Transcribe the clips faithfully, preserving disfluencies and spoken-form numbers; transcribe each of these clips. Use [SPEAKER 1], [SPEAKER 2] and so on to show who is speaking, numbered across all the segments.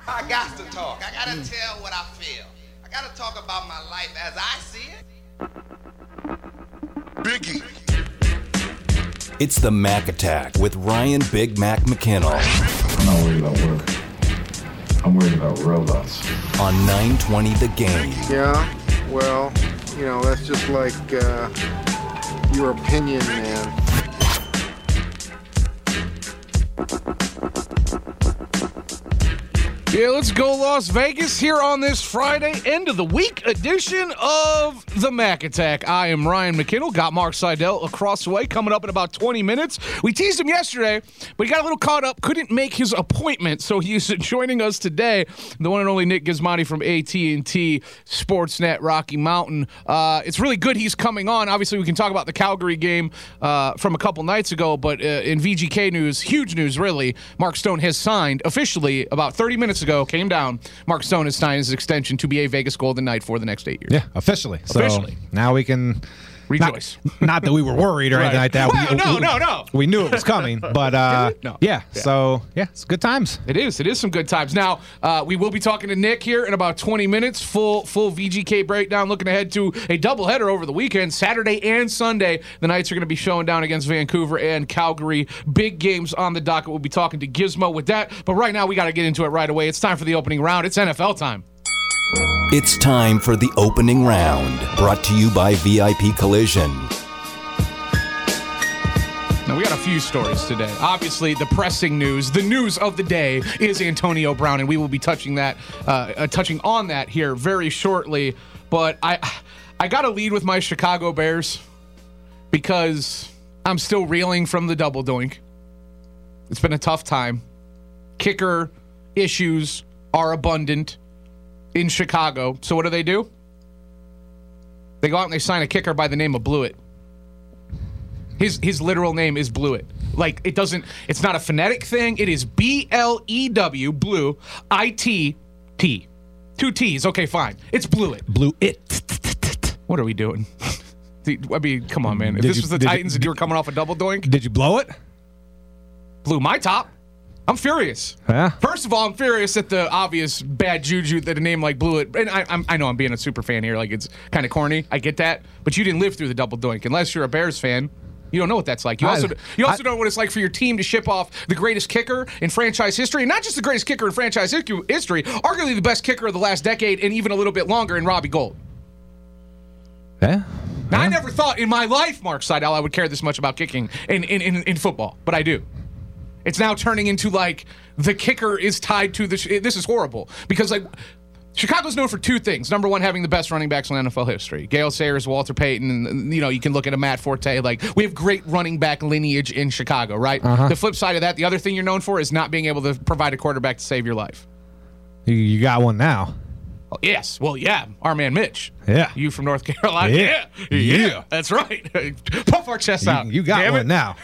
[SPEAKER 1] I got to talk. I got to mm. tell what I feel. I got to talk about my life as I see it.
[SPEAKER 2] Biggie.
[SPEAKER 3] It's the Mac Attack with Ryan Big Mac McKinnell.
[SPEAKER 4] I'm not worried about work. I'm worried about robots.
[SPEAKER 3] On nine twenty The Game.
[SPEAKER 5] Yeah, well, you know, that's just like uh, your opinion, man.
[SPEAKER 6] Yeah, let's go Las Vegas here on this Friday, end of the week edition of the Mac Attack. I am Ryan McKinnell, got Mark Seidel across the way, coming up in about twenty minutes. We teased him yesterday, but he got a little caught up, couldn't make his appointment, so he's joining us today, the one and only Nick Gismondi from A T and T Sportsnet Rocky Mountain. Uh, it's really good he's coming on. Obviously, we can talk about the Calgary game uh, from a couple nights ago, but uh, in V G K news, huge news really, Mark Stone has signed officially about thirty minutes ago. ago, came down. Mark Stone has signed his extension to be a Vegas Golden Knight for the next eight years.
[SPEAKER 7] Yeah, officially.
[SPEAKER 6] Officially.
[SPEAKER 7] So now we can
[SPEAKER 6] rejoice.
[SPEAKER 7] Not, not that we were worried or
[SPEAKER 6] right.
[SPEAKER 7] anything like that.
[SPEAKER 6] Well,
[SPEAKER 7] we,
[SPEAKER 6] no,
[SPEAKER 7] we,
[SPEAKER 6] no, no.
[SPEAKER 7] We knew it was coming, but uh,
[SPEAKER 6] no.
[SPEAKER 7] yeah,
[SPEAKER 6] yeah.
[SPEAKER 7] So yeah, it's good times.
[SPEAKER 6] It is. It is some good times. Now uh, we will be talking to Nick here in about twenty minutes. Full full V G K breakdown. Looking ahead to a doubleheader over the weekend, Saturday and Sunday. The Knights are going to be showing down against Vancouver and Calgary. Big games on the docket. We'll be talking to Gizmo with that. But right now we got to get into it right away. It's time for the opening round. It's N F L time.
[SPEAKER 3] It's time for the opening round. Brought to you by V I P Collision.
[SPEAKER 6] Now, we got a few stories today. Obviously, the pressing news, the news of the day is Antonio Brown, and we will be touching that, uh, uh, touching on that here very shortly. But I, I got to lead with my Chicago Bears because I'm still reeling from the double doink. It's been a tough time. Kicker issues are abundant in Chicago. So what do they do? They go out and they sign a kicker by the name of Blewett. His his literal name is Blewett. Like, it doesn't, it's not a phonetic thing. It is B L E W, Blue, I T T. Two T's. Okay, fine. It's Blewett.
[SPEAKER 7] Blewett.
[SPEAKER 6] What are we doing? I mean, come on, man. If
[SPEAKER 7] Did
[SPEAKER 6] this
[SPEAKER 7] you-
[SPEAKER 6] was the
[SPEAKER 7] did you-
[SPEAKER 6] Titans and you were coming off a double doink,
[SPEAKER 7] Did you blow it?
[SPEAKER 6] blew my top. I'm furious.
[SPEAKER 7] Yeah.
[SPEAKER 6] First of all, I'm furious at the obvious bad juju that a name like Blewett. And I, I'm, I know I'm being a super fan here. Like, it's kind of corny. I get that. But you didn't live through the double doink. Unless you're a Bears fan, you don't know what that's like. You also,
[SPEAKER 7] I,
[SPEAKER 6] you also
[SPEAKER 7] I,
[SPEAKER 6] don't know what it's like for your team to ship off the greatest kicker in franchise history. And not just the greatest kicker in franchise history, arguably the best kicker of the last decade and even a little bit longer in Robbie Gould.
[SPEAKER 7] Yeah.
[SPEAKER 6] Now,
[SPEAKER 7] yeah.
[SPEAKER 6] I never thought in my life, Mark Seidel, I would care this much about kicking in, in, in, in football. But I do. It's now turning into, like, the kicker is tied to the... Sh- this is horrible. Because, like, Chicago's known for two things. Number one, having the best running backs in N F L history. Gale Sayers, Walter Payton, and, you know, you can look at a Matt Forte. Like, we have great running back lineage in Chicago, right?
[SPEAKER 7] Uh-huh.
[SPEAKER 6] The flip side of that, the other thing you're known for is not being able to provide a quarterback to save your life.
[SPEAKER 7] You, you got one now.
[SPEAKER 6] Oh, yes. Well, yeah. Our man Mitch.
[SPEAKER 7] Yeah.
[SPEAKER 6] You from North Carolina.
[SPEAKER 7] Yeah.
[SPEAKER 6] Yeah.
[SPEAKER 7] Yeah.
[SPEAKER 6] yeah. That's right. Puff our chests
[SPEAKER 7] You,
[SPEAKER 6] out.
[SPEAKER 7] you got
[SPEAKER 6] Damn
[SPEAKER 7] one
[SPEAKER 6] it.
[SPEAKER 7] now.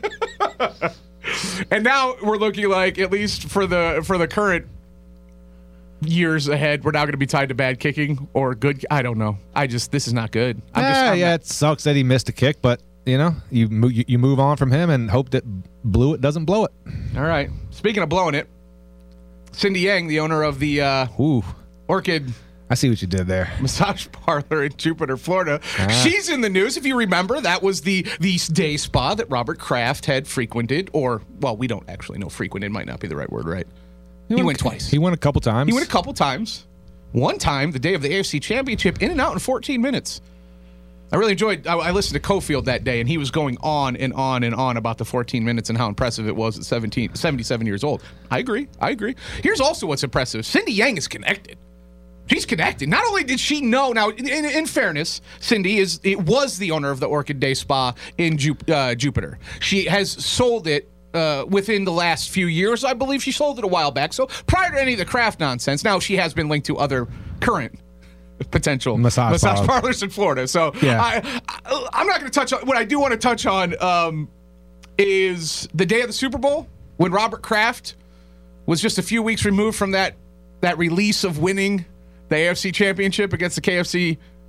[SPEAKER 6] And now we're looking like, at least for the for the current years ahead, we're now going to be tied to bad kicking or good. I don't know. I just this is not good. I'm
[SPEAKER 7] yeah,
[SPEAKER 6] just, I'm
[SPEAKER 7] yeah.
[SPEAKER 6] not,
[SPEAKER 7] It sucks that he missed a kick, but you know, you mo- you, you move on from him and hope that Blewett doesn't blow it.
[SPEAKER 6] all right. Speaking of blowing it, Cindy Yang, the owner of the uh,
[SPEAKER 7] Ooh,
[SPEAKER 6] Orchid
[SPEAKER 7] I see what you did there.
[SPEAKER 6] massage parlor in Jupiter, Florida.
[SPEAKER 7] Ah.
[SPEAKER 6] She's in the news. If you remember, that was the the day spa that Robert Kraft had frequented, or well, we don't actually know. Frequented might not be the right word, right? He,
[SPEAKER 7] went,
[SPEAKER 6] went twice.
[SPEAKER 7] He went a couple times.
[SPEAKER 6] He went a couple times. One time, the day of the A F C Championship, in and out in fourteen minutes. I really enjoyed, I, I listened to Cofield that day, and he was going on and on and on about the fourteen minutes and how impressive it was at seventeen, seventy-seven years old. I agree. I agree. Here's also what's impressive. Cindy Yang is connected. She's connected. Not only did she know, now, in, in, in fairness, Cindy is it was the owner of the Orchid Day Spa in Ju- uh, Jupiter. She has sold it uh, within the last few years. I believe she sold it a while back. So prior to any of the Kraft nonsense, now she has been linked to other current potential
[SPEAKER 7] Massage
[SPEAKER 6] massage,
[SPEAKER 7] parlor.
[SPEAKER 6] parlors in Florida. So
[SPEAKER 7] Yeah.
[SPEAKER 6] I, I, I'm not going to touch on, what I do want to touch on um, is the day of the Super Bowl when Robert Kraft was just a few weeks removed from that that release of winning the A F C Championship against the K F C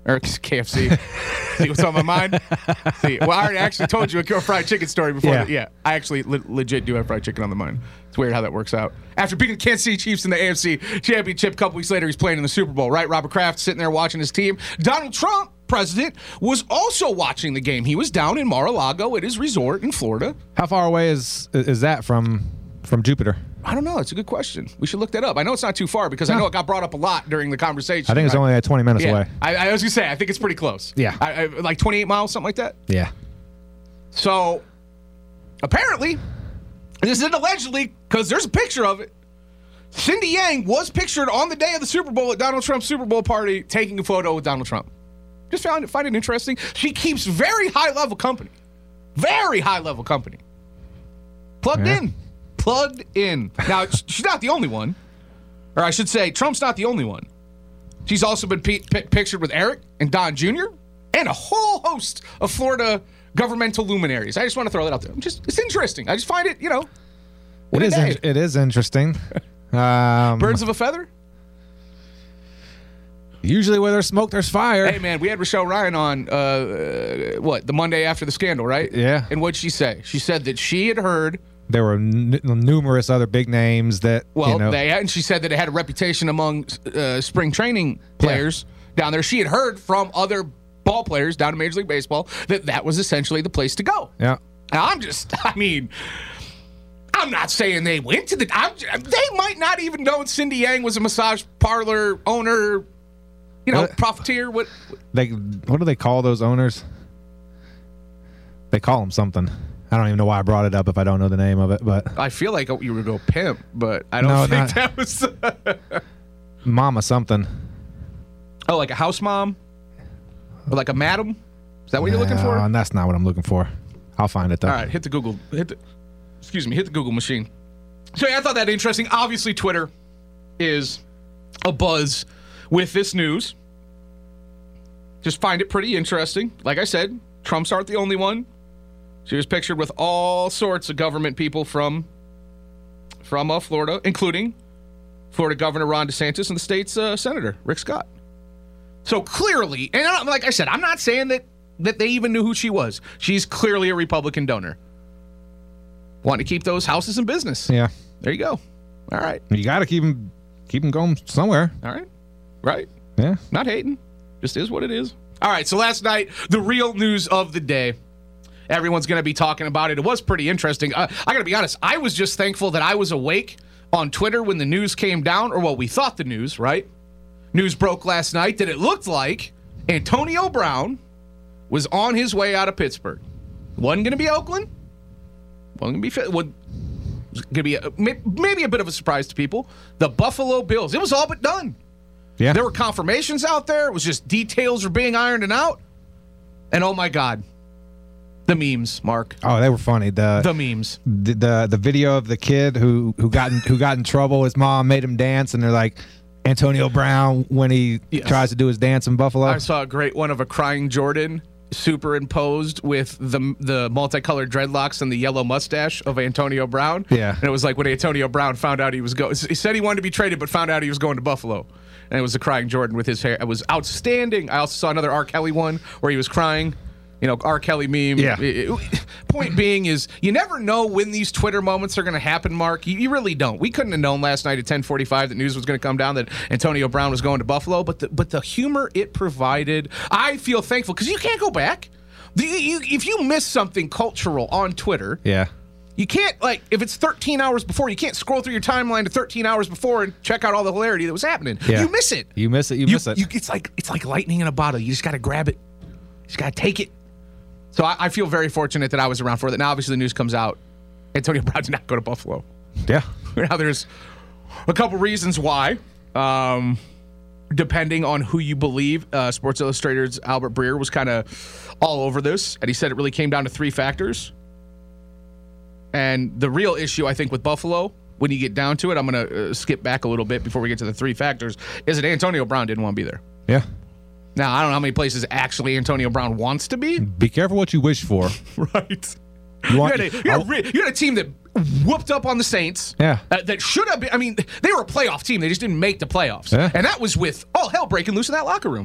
[SPEAKER 6] Or K F C. See what's on my mind? See, well, I already actually told you a fried chicken story before.
[SPEAKER 7] Yeah.
[SPEAKER 6] The, yeah, I actually le- legit do have fried chicken on the mind. It's weird how that works out. After beating the Kansas City Chiefs in the A F C Championship, a couple weeks later, he's playing in the Super Bowl, right? Robert Kraft sitting there watching his team. Donald Trump, president, was also watching the game. He was down in Mar-a-Lago at his resort in Florida.
[SPEAKER 7] How far away is is that from from Jupiter?
[SPEAKER 6] I don't know. It's a good question. We should look that up. I know it's not too far because I know it got brought up a lot during the conversation.
[SPEAKER 7] I think it's
[SPEAKER 6] right?
[SPEAKER 7] only like twenty minutes
[SPEAKER 6] yeah.
[SPEAKER 7] away.
[SPEAKER 6] I, I was going to say, I think it's pretty close.
[SPEAKER 7] Yeah.
[SPEAKER 6] I, I, like twenty-eight miles, something like that.
[SPEAKER 7] Yeah.
[SPEAKER 6] So, apparently, this isn't allegedly because there's a picture of it. Cindy Yang was pictured on the day of the Super Bowl at Donald Trump's Super Bowl party taking a photo with Donald Trump. Just found it, find it interesting. She keeps very high-level company. Very high-level company. Plugged
[SPEAKER 7] Yeah.
[SPEAKER 6] in. Plugged in. Now, she's not the only one. Or I should say, Trump's not the only one. She's also been p- p- pictured with Eric and Don Junior and a whole host of Florida governmental luminaries. I just want to throw that out there. Just It's interesting. I just find it, you know,
[SPEAKER 7] It
[SPEAKER 6] what a
[SPEAKER 7] is.
[SPEAKER 6] day.
[SPEAKER 7] In, it is interesting. Um,
[SPEAKER 6] Birds of a feather?
[SPEAKER 7] Usually, where there's smoke, there's fire.
[SPEAKER 6] Hey, man, we had Rochelle Ryan on, uh, uh, what, the Monday after the scandal, right?
[SPEAKER 7] Yeah.
[SPEAKER 6] And what'd she say? She said that she had heard,
[SPEAKER 7] There were n- numerous other big names that.
[SPEAKER 6] well,
[SPEAKER 7] you know,
[SPEAKER 6] they had, and she said that it had a reputation among uh, spring training players down there. She had heard from other ball players down in Major League Baseball that that was essentially the place to go.
[SPEAKER 7] Yeah.
[SPEAKER 6] Now, I'm just, I mean, I'm not saying they went to the, I'm, they might not even know Cindy Yang was a massage parlor owner, you know,
[SPEAKER 7] What?
[SPEAKER 6] profiteer. What?
[SPEAKER 7] They what do they call those owners? They call them something. I don't even know why I brought it up if I don't know the name of it, but
[SPEAKER 6] I feel like you would go pimp, but I don't
[SPEAKER 7] No,
[SPEAKER 6] think
[SPEAKER 7] not-
[SPEAKER 6] that was.
[SPEAKER 7] Mama something.
[SPEAKER 6] Oh, like a house mom? Or like a madam? Is that what you're looking for?
[SPEAKER 7] No, and that's not what I'm looking for. I'll find it though.
[SPEAKER 6] All right, hit the Google. Hit the, excuse me, hit the Google machine. So yeah, I thought that interesting. Obviously, Twitter is a buzz with this news. Just find it pretty interesting. Like I said, Trump's aren't the only one. She was pictured with all sorts of government people from from uh, Florida, including Florida Governor Ron DeSantis and the state's uh, Senator Rick Scott. So clearly, and I- like I said, I'm not saying that that they even knew who she was. She's clearly a Republican donor. Want to keep those houses in business.
[SPEAKER 7] Yeah.
[SPEAKER 6] There you go. All right.
[SPEAKER 7] You got to keep them keep them going somewhere.
[SPEAKER 6] All right. Right.
[SPEAKER 7] Yeah.
[SPEAKER 6] Not hating. Just is what it is. All right. So last night, the real news of the day. Everyone's going to be talking about it. It was pretty interesting. Uh, I got to be honest. I was just thankful that I was awake on Twitter when the news came down, or what we thought the news, right? News broke last night that it looked like Antonio Brown was on his way out of Pittsburgh. Wasn't going to be Oakland. Wasn't going to be. Would going to be a, maybe a bit of a surprise to people. The Buffalo Bills. It was all but done.
[SPEAKER 7] Yeah.
[SPEAKER 6] There were confirmations out there. It was just details were being ironed out. And oh my God, the memes, Mark.
[SPEAKER 7] Oh, they were funny. The
[SPEAKER 6] The memes.
[SPEAKER 7] the the, the video of the kid who who got in, who got in trouble. His mom made him dance, and they're like Antonio Brown when he
[SPEAKER 6] Yes.
[SPEAKER 7] tries to do his dance in Buffalo.
[SPEAKER 6] I saw a great one of a crying Jordan superimposed with the the multicolored dreadlocks and the yellow mustache of Antonio Brown.
[SPEAKER 7] Yeah.
[SPEAKER 6] And it was like when Antonio Brown found out he was going, he said he wanted to be traded, but found out he was going to Buffalo. And it was the crying Jordan with his hair. It was outstanding. I also saw another R. Kelly one where he was crying. You know, R. Kelly meme.
[SPEAKER 7] Yeah.
[SPEAKER 6] It- it- point being is you never know when these Twitter moments are going to happen, Mark. You, you really don't. We couldn't have known last night at ten forty-five that news was going to come down that Antonio Brown was going to Buffalo, but the, but the humor it provided, I feel thankful because you can't go back. The, you, if you miss something cultural on Twitter,
[SPEAKER 7] yeah.
[SPEAKER 6] you can't, like, if it's thirteen hours before, you can't scroll through your timeline to thirteen hours before and check out all the hilarity that was happening.
[SPEAKER 7] Yeah.
[SPEAKER 6] You miss it.
[SPEAKER 7] You miss it. You,
[SPEAKER 6] You-
[SPEAKER 7] miss it.
[SPEAKER 6] you- it's like it's like lightning in a bottle. You just got to grab it. You just got to take it. So I, I feel very fortunate that I was around for that. Now, obviously, the news comes out. Antonio Brown did not go to Buffalo.
[SPEAKER 7] yeah.
[SPEAKER 6] Now, there's a couple reasons why. Um, depending on who you believe, uh, Sports Illustrated's Albert Breer was kind of all over this, and he said it really came down to three factors. And the real issue, I think, with Buffalo, when you get down to it, I'm going to uh, skip back a little bit before we get to the three factors, is that Antonio Brown didn't want to be there.
[SPEAKER 7] Yeah.
[SPEAKER 6] Now, I don't know how many places actually Antonio Brown wants to be.
[SPEAKER 7] Be careful what you wish for.
[SPEAKER 6] Right.
[SPEAKER 7] You
[SPEAKER 6] You
[SPEAKER 7] want?
[SPEAKER 6] had, a, you, had a, re- you had a team that whooped up on the Saints.
[SPEAKER 7] Yeah.
[SPEAKER 6] Uh, that should have been, I mean, they were a playoff team. They just didn't make the playoffs.
[SPEAKER 7] Yeah.
[SPEAKER 6] And that was with all hell breaking loose in that locker room.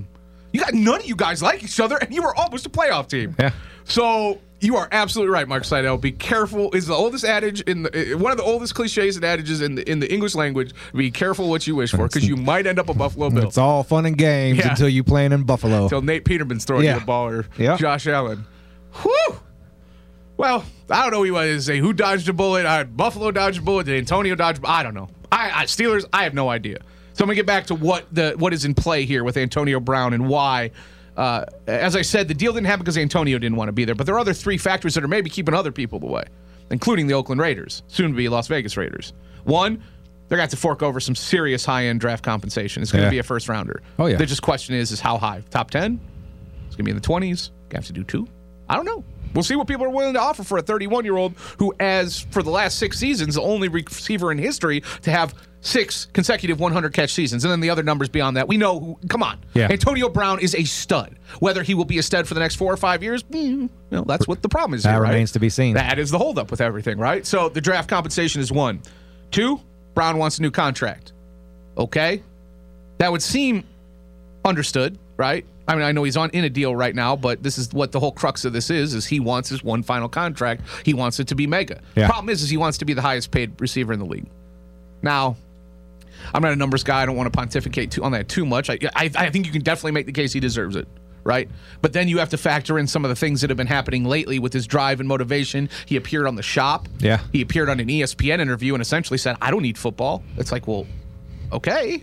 [SPEAKER 6] You got none of you guys like each other, and you were almost a playoff team.
[SPEAKER 7] Yeah.
[SPEAKER 6] So you are absolutely right, Mark Seidel. Be careful. Is the oldest adage in the, one of the oldest cliches and adages in the in the English language. Be careful what you wish for, because you might end up a Buffalo Bill.
[SPEAKER 7] It's all fun and games
[SPEAKER 6] Yeah.
[SPEAKER 7] until you playing in Buffalo.
[SPEAKER 6] Until Nate Peterman's throwing
[SPEAKER 7] Yeah.
[SPEAKER 6] you the ball, or
[SPEAKER 7] Yeah.
[SPEAKER 6] Josh Allen. Whew. Well, I don't know what you want to say. Who dodged a bullet? I, Buffalo dodged a bullet. Did Antonio dodge a bullet? I don't know. I, I Steelers, I have no idea. So I'm going to get back to what the what is in play here with Antonio Brown and why. Uh, as I said, the deal didn't happen because Antonio didn't want to be there. But there are other three factors that are maybe keeping other people away, including the Oakland Raiders, soon to be Las Vegas Raiders. One, they're going to have to fork over some serious high-end draft compensation. It's going to
[SPEAKER 7] Yeah.
[SPEAKER 6] be a first-rounder.
[SPEAKER 7] Oh, yeah.
[SPEAKER 6] The just question is, is how high? Top ten? It's going to be in the twenties. Going to have to do two? I don't know. We'll see what people are willing to offer for a thirty-one-year-old who, as for the last six seasons, the only receiver in history to have six consecutive hundred catch seasons. And then the other numbers beyond that. We know who, come on.
[SPEAKER 7] Yeah.
[SPEAKER 6] Antonio Brown is a stud. Whether he will be a stud for the next four or five years, mm, well, that's what the problem is
[SPEAKER 7] That
[SPEAKER 6] here, right?
[SPEAKER 7] remains to be seen.
[SPEAKER 6] That is the holdup with everything, right? So the draft compensation is one. Two, Brown wants a new contract. Okay? That would seem understood, right? I mean, I know he's on in a deal right now, but this is what the whole crux of this is, is he wants his one final contract. He wants it to be mega.
[SPEAKER 7] Yeah.
[SPEAKER 6] Problem is, is he wants to be the highest paid receiver in the league. Now, I'm not a numbers guy. I don't want to pontificate too, on that too much. I, I, I think you can definitely make the case he deserves it, right? But then you have to factor in some of the things that have been happening lately with his drive and motivation. He appeared on The Shop.
[SPEAKER 7] Yeah.
[SPEAKER 6] He appeared on an E S P N interview and essentially said, I don't need football. It's like, well, okay.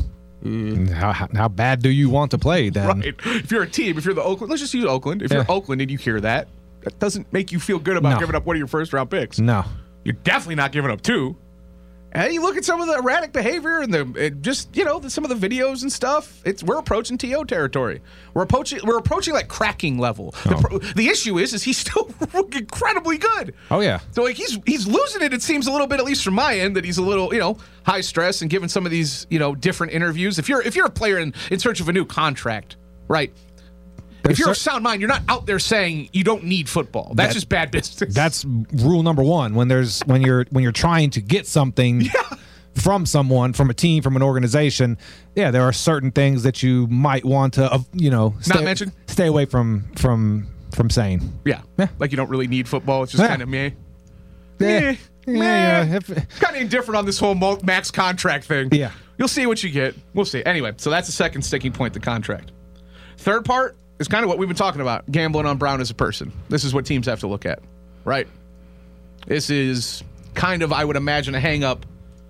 [SPEAKER 7] How, how how bad do you want to play then?
[SPEAKER 6] Right. If you're a team, if you're the Oakland, let's just use Oakland. If
[SPEAKER 7] Yeah.
[SPEAKER 6] you're Oakland and you hear that, that doesn't make you feel good about
[SPEAKER 7] No.
[SPEAKER 6] giving up one of your first round picks.
[SPEAKER 7] No.
[SPEAKER 6] You're definitely not giving up two. And you look at some of the erratic behavior and the it just you know the, some of the videos and stuff. It's we're approaching T O territory. We're approaching we're approaching like cracking level. The,
[SPEAKER 7] Oh.
[SPEAKER 6] pro, the issue is is he's still incredibly good.
[SPEAKER 7] Oh, yeah.
[SPEAKER 6] So like he's he's losing it. It seems a little bit, at least from my end, that he's a little you know high stress and giving some of these you know different interviews. If you're if you're a player in, in search of a new contract, right?
[SPEAKER 7] There's
[SPEAKER 6] if you're
[SPEAKER 7] cer-
[SPEAKER 6] of sound mind, you're not out there saying you don't need football. That's
[SPEAKER 7] That-
[SPEAKER 6] just bad business.
[SPEAKER 7] That's rule number one. When there's when you're when you're trying to get something from someone, from a team, from an organization, yeah, there are certain things that you might want to, uh, you know, stay,
[SPEAKER 6] mention?
[SPEAKER 7] stay away from from from saying.
[SPEAKER 6] yeah.
[SPEAKER 7] Yeah.
[SPEAKER 6] Like you don't really need football. It's just
[SPEAKER 7] Yeah.
[SPEAKER 6] kind of meh.
[SPEAKER 7] Yeah.
[SPEAKER 6] Meh.
[SPEAKER 7] Yeah,
[SPEAKER 6] Meh.
[SPEAKER 7] yeah. If-
[SPEAKER 6] Kind of indifferent on this whole mul- max contract thing.
[SPEAKER 7] Yeah.
[SPEAKER 6] You'll see what you get. We'll see. Anyway, so that's the second sticking point, the contract. Third part is kind of what we've been talking about, gambling on Brown as a person. This is what teams have to look at, right? This is kind of, I would imagine, a hang-up.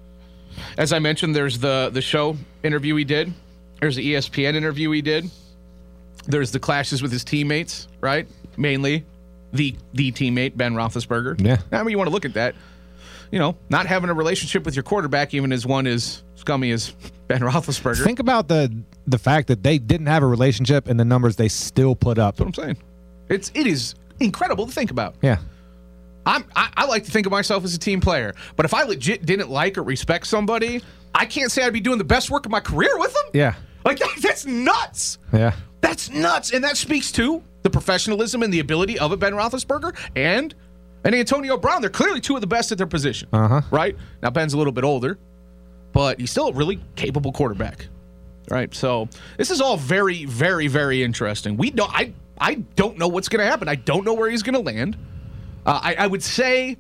[SPEAKER 6] As I mentioned, there's the, the show interview he did. There's the E S P N interview he did. There's the clashes with his teammates, right? Mainly the the teammate, Ben Roethlisberger.
[SPEAKER 7] Yeah.
[SPEAKER 6] I mean, you want to look at that. You know, not having a relationship with your quarterback, even as one as scummy as Ben Roethlisberger.
[SPEAKER 7] Think about the the fact that they didn't have a relationship and the numbers they still put up.
[SPEAKER 6] That's what I'm saying. It's it is incredible to think about.
[SPEAKER 7] Yeah.
[SPEAKER 6] I'm I, I like to think of myself as a team player, but if I legit didn't like or respect somebody, I can't say I'd be doing the best work of my career with them.
[SPEAKER 7] Yeah.
[SPEAKER 6] Like that, that's nuts.
[SPEAKER 7] Yeah.
[SPEAKER 6] That's nuts, and that speaks to the professionalism and the ability of a Ben Roethlisberger and an Antonio Brown. They're clearly two of the best at their position.
[SPEAKER 7] Uh-huh.
[SPEAKER 6] Right now, Ben's a little bit older, but he's still a really capable quarterback. Right, so this is all very, very, very interesting. We don't. I I don't know what's going to happen. I don't know where he's going to land. Uh, I, I would say.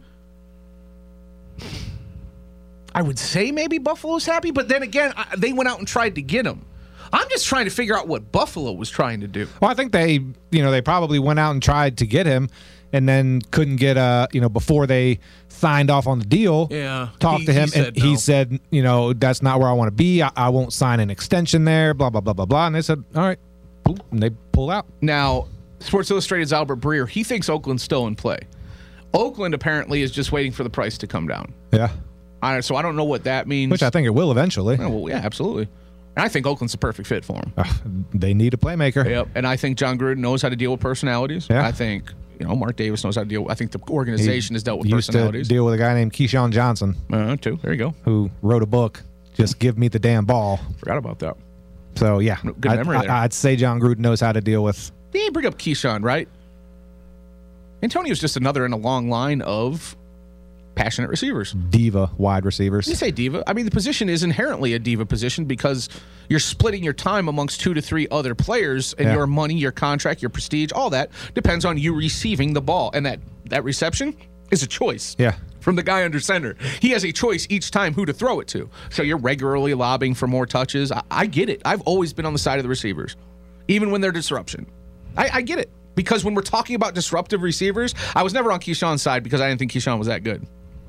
[SPEAKER 6] I would say maybe Buffalo's happy, but then again, I, they went out and tried to get him. I'm just trying to figure out what Buffalo was trying to do.
[SPEAKER 7] Well, I think they, you know, they probably went out and tried to get him, and then couldn't get a, you know, before they signed off on the deal.
[SPEAKER 6] Yeah.
[SPEAKER 7] Talked
[SPEAKER 6] He-
[SPEAKER 7] to him,
[SPEAKER 6] he said
[SPEAKER 7] and he
[SPEAKER 6] no.
[SPEAKER 7] said, you know, that's not where I want to be. I, I won't sign an extension there. Blah blah blah blah blah. And they said, all right, boop, and they pull out.
[SPEAKER 6] Now, Sports Illustrated's Albert Breer, he thinks Oakland's still in play. Oakland apparently is just waiting for the price to come down.
[SPEAKER 7] Yeah,
[SPEAKER 6] I, so I don't know what that means.
[SPEAKER 7] which I think it will eventually.
[SPEAKER 6] Oh, well, yeah, absolutely. And I think Oakland's the perfect fit for him.
[SPEAKER 7] Uh, they need a playmaker.
[SPEAKER 6] Yep. And I think John Gruden knows how to deal with personalities.
[SPEAKER 7] Yeah.
[SPEAKER 6] I think, you know, Mark Davis knows how to deal. I think the organization has dealt with
[SPEAKER 7] Used to
[SPEAKER 6] personalities.
[SPEAKER 7] deal with a guy named Keyshawn Johnson,
[SPEAKER 6] uh, too. There you go.
[SPEAKER 7] who wrote a book, Just Give Me the Damn Ball.
[SPEAKER 6] Forgot about that.
[SPEAKER 7] So yeah,
[SPEAKER 6] Good
[SPEAKER 7] I'd,
[SPEAKER 6] memory
[SPEAKER 7] I-
[SPEAKER 6] there.
[SPEAKER 7] I'd say John Gruden knows how to deal with.
[SPEAKER 6] Yeah, bring up Keyshawn, right? Antonio's just another in a long line of passionate receivers.
[SPEAKER 7] Diva wide receivers.
[SPEAKER 6] You say diva. I mean, the position is inherently a diva position because you're splitting your time amongst two to three other players, and
[SPEAKER 7] Yeah.
[SPEAKER 6] your money, your contract, your prestige, all that depends on you receiving the ball. And that, that reception is a choice.
[SPEAKER 7] Yeah.
[SPEAKER 6] From the guy under center. He has a choice each time who to throw it to. So you're regularly lobbing for more touches. I, I get it. I've always been on the side of the receivers, even when they're disruption. I, I get it. Because when we're talking about disruptive receivers, I was never on Keyshawn's side because I didn't think Keyshawn was that good.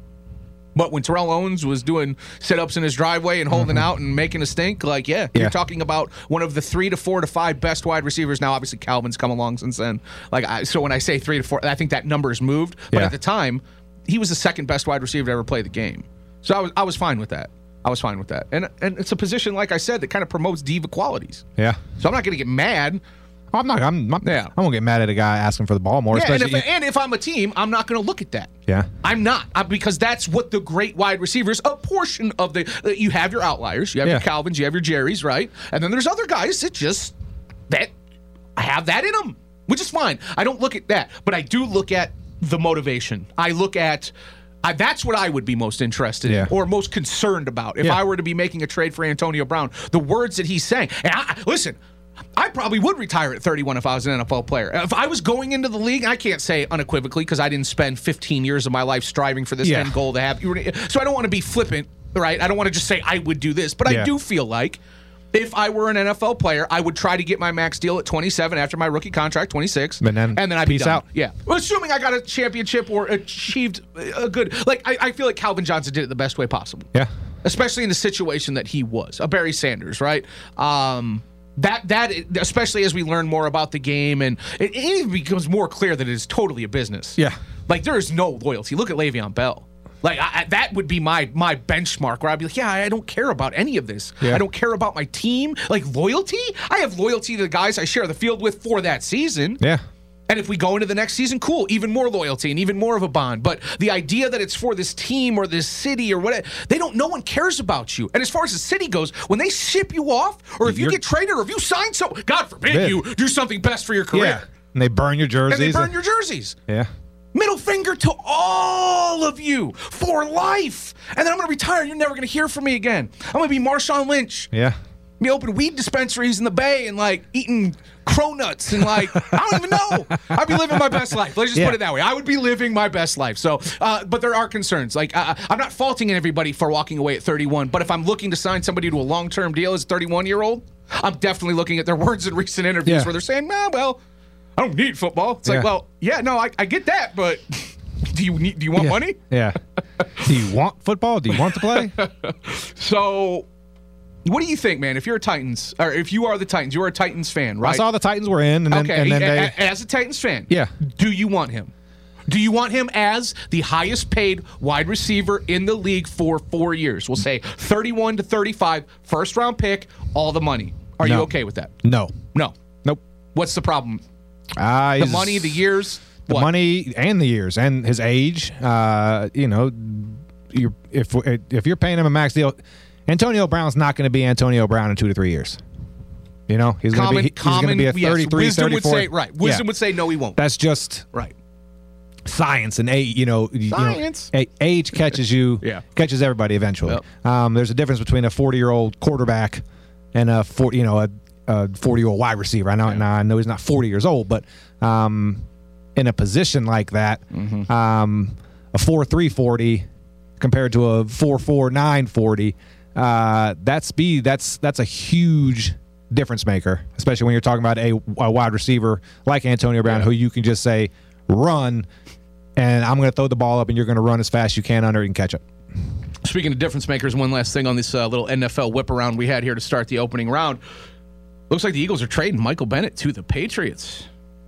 [SPEAKER 6] But when Terrell Owens was doing sit-ups in his driveway and holding out and making a stink, like, yeah,
[SPEAKER 7] Yeah.
[SPEAKER 6] you're talking about one of the three to four to five best wide receivers. Now, obviously, Calvin's come along since then. Like, I, so when I say three to four, I think that number has moved. But
[SPEAKER 7] Yeah.
[SPEAKER 6] at the time, he was the second best wide receiver to ever play the game. So I was I was fine with that. I was fine with that. And and it's a position, like I said, that kind of promotes diva qualities.
[SPEAKER 7] Yeah.
[SPEAKER 6] So I'm not going to get mad.
[SPEAKER 7] I'm not. I'm. I'm
[SPEAKER 6] Yeah.
[SPEAKER 7] I won't get mad at a guy asking for the ball more.
[SPEAKER 6] Yeah, and
[SPEAKER 7] especially.
[SPEAKER 6] if, and if I'm a team, I'm not going to look at that.
[SPEAKER 7] yeah.
[SPEAKER 6] I'm not I, because that's what the great wide receivers. A portion of the uh, you have your outliers, you have
[SPEAKER 7] Yeah.
[SPEAKER 6] your Calvins, you have your Jerrys, right? And then there's other guys that just that have that in them, which is fine. I don't look at that, but I do look at the motivation. I look at. I, that's what I would be most interested
[SPEAKER 7] Yeah.
[SPEAKER 6] in or most concerned about if
[SPEAKER 7] Yeah.
[SPEAKER 6] I were to be making a trade for Antonio Brown. The words that he's saying. And I, listen, I probably would retire at thirty-one if I was an N F L player. If I was going into the league, I can't say unequivocally because I didn't spend fifteen years of my life striving for this
[SPEAKER 7] Yeah.
[SPEAKER 6] end goal to have. So I don't want to be flippant, right? I don't want to just say I would do this. But
[SPEAKER 7] Yeah.
[SPEAKER 6] I do feel like if I were an N F L player, I would try to get my max deal at twenty-seven after my rookie contract, twenty-six.
[SPEAKER 7] And then
[SPEAKER 6] and then I'd be
[SPEAKER 7] peace
[SPEAKER 6] done.
[SPEAKER 7] out.
[SPEAKER 6] Yeah. Well, assuming I got a championship or achieved a good. Like, I, I feel like Calvin Johnson did it the best way possible.
[SPEAKER 7] Yeah.
[SPEAKER 6] Especially in the situation that he was. A Barry Sanders, right? Um, that, that, especially as we learn more about the game, and it, it even becomes more clear that it is totally a business.
[SPEAKER 7] Yeah.
[SPEAKER 6] Like, there is no loyalty. Look at Le'Veon Bell. Like, I, I, that would be my my benchmark where I'd be like, yeah, I don't care about any of this.
[SPEAKER 7] Yeah.
[SPEAKER 6] I don't care about my team. Like, loyalty? I have loyalty to the guys I share the field with for that season.
[SPEAKER 7] Yeah.
[SPEAKER 6] And if we go into the next season, cool, even more loyalty and even more of a bond. But the idea that it's for this team or this city or whatever, they don't, no one cares about you. And as far as the city goes, when they ship you off, or if you
[SPEAKER 7] You're-
[SPEAKER 6] get traded, or if you sign so, God forbid
[SPEAKER 7] Bid.
[SPEAKER 6] you do something best for your career.
[SPEAKER 7] Yeah. And they burn your jerseys.
[SPEAKER 6] And they burn your jerseys.
[SPEAKER 7] Yeah.
[SPEAKER 6] Middle finger to all of you for life. And then I'm going to retire. You're never going to hear from me again. I'm going to be Marshawn Lynch.
[SPEAKER 7] Yeah.
[SPEAKER 6] Be opening weed dispensaries in the Bay and like eating cronuts and like I don't even know. I'd be living my best life. Let's just
[SPEAKER 7] Yeah.
[SPEAKER 6] put it that way. I would be living my best life. So, uh, but there are concerns. Like uh, I'm not faulting everybody for walking away at thirty-one. But if I'm looking to sign somebody to a long-term deal as a thirty-one year old, I'm definitely looking at their words in recent interviews
[SPEAKER 7] Yeah.
[SPEAKER 6] where they're saying, "Nah, well, I don't need football." It's
[SPEAKER 7] Yeah.
[SPEAKER 6] like, well, yeah, no, I, I get that, but do you need? Do you want
[SPEAKER 7] Yeah.
[SPEAKER 6] money?
[SPEAKER 7] Yeah. Do you want football? Do you want to play?
[SPEAKER 6] So. What do you think, man? If you're a Titans, or if you are the Titans, you're a Titans fan, right?
[SPEAKER 7] I saw the Titans were in, and then,
[SPEAKER 6] Okay,
[SPEAKER 7] and then
[SPEAKER 6] a-
[SPEAKER 7] they.
[SPEAKER 6] a- as a Titans fan,
[SPEAKER 7] Yeah.
[SPEAKER 6] do you want him? Do you want him as the highest paid wide receiver in the league for four years? We'll say thirty-one to thirty-five, first round pick, all the money. Are you
[SPEAKER 7] No.
[SPEAKER 6] okay with that?
[SPEAKER 7] No.
[SPEAKER 6] No.
[SPEAKER 7] Nope.
[SPEAKER 6] What's the problem?
[SPEAKER 7] Uh,
[SPEAKER 6] The money, the years,
[SPEAKER 7] the
[SPEAKER 6] what?
[SPEAKER 7] money and the years and his age. Uh, you know, you're, if if you're paying him a max deal, Antonio Brown's not going to be Antonio Brown in two to three years. You know, he's going to
[SPEAKER 6] Common,
[SPEAKER 7] be he's going
[SPEAKER 6] common,
[SPEAKER 7] to be a
[SPEAKER 6] yes,
[SPEAKER 7] thirty-three,
[SPEAKER 6] wisdom would
[SPEAKER 7] thirty-four.
[SPEAKER 6] say right. Wisdom
[SPEAKER 7] Yeah.
[SPEAKER 6] would say no, he won't.
[SPEAKER 7] That's just
[SPEAKER 6] Right.
[SPEAKER 7] science and age. You know, you know,
[SPEAKER 6] Science.
[SPEAKER 7] a- age catches you.
[SPEAKER 6] Yeah.
[SPEAKER 7] Catches everybody eventually. Um, there's a difference between a forty-year-old quarterback and a forty, you know, a, a forty-year-old wide receiver. I know.
[SPEAKER 6] Yeah.
[SPEAKER 7] Now I know he's not forty years old, but um, in a position like that,
[SPEAKER 6] Mm-hmm.
[SPEAKER 7] um, a four three forty compared to a four four nine forty, uh, that speed that's that's a huge difference maker, especially when you're talking about a, a wide receiver like Antonio Brown,
[SPEAKER 6] Yeah.
[SPEAKER 7] who you can just say run, and I'm going to throw the ball up, and you're going to run as fast as you can under it and catch it.
[SPEAKER 6] Speaking of difference makers, one last thing on this uh, little N F L whip around we had here to start the opening round. Looks like the Eagles are trading Michael Bennett to the Patriots.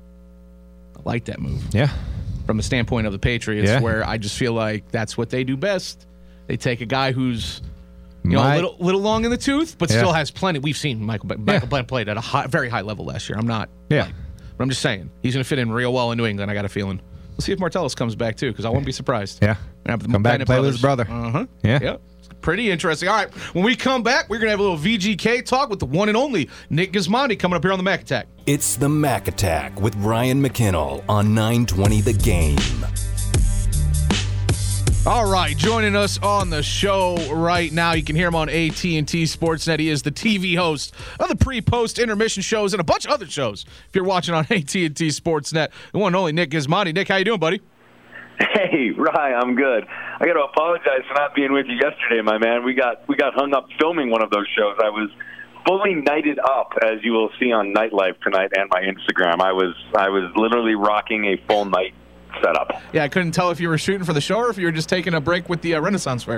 [SPEAKER 6] I like that move
[SPEAKER 7] Yeah,
[SPEAKER 6] from the standpoint of the Patriots,
[SPEAKER 7] Yeah.
[SPEAKER 6] where I just feel like that's what they do best. They take a guy who's you know
[SPEAKER 7] My-
[SPEAKER 6] a little little long in the tooth, but
[SPEAKER 7] Yeah.
[SPEAKER 6] still has plenty. We've seen Michael Ben- Michael Bennett played at a high, very high level last year. I'm not,
[SPEAKER 7] Yeah.
[SPEAKER 6] like, but I'm just saying he's going to fit in real well in New England. I got a feeling. We'll see if Martellus comes back too, because I wouldn't be surprised.
[SPEAKER 7] yeah.
[SPEAKER 6] Have the
[SPEAKER 7] Come back and
[SPEAKER 6] Bennett
[SPEAKER 7] play with his
[SPEAKER 6] brothers.
[SPEAKER 7] brother.
[SPEAKER 6] Uh-huh.
[SPEAKER 7] Yeah.
[SPEAKER 6] Yep. It's pretty interesting. All right. When we come back, we're going to have a little V G K talk with the one and only Nick Gismondi coming up here on the Mac Attack.
[SPEAKER 3] It's the Mac Attack with Ryan McKinnell on nine twenty The Game.
[SPEAKER 6] All right, joining us on the show right now, you can hear him on A T and T Sportsnet. He is the T V host of the pre-post intermission shows and a bunch of other shows. If you're watching on A T and T Sportsnet, the one and only Nick Gismondi. Nick, how you doing, buddy?
[SPEAKER 2] Hey, Rye, I'm good. I got to apologize for not being with you yesterday, my man. We got we got hung up filming one of those shows. I was fully nighted up, as you will see on Nightlife tonight and my Instagram. I was I was literally rocking a full night setup.
[SPEAKER 6] Yeah, I couldn't tell if you were shooting for the show or if you were just taking a break with the uh, Renaissance Fair.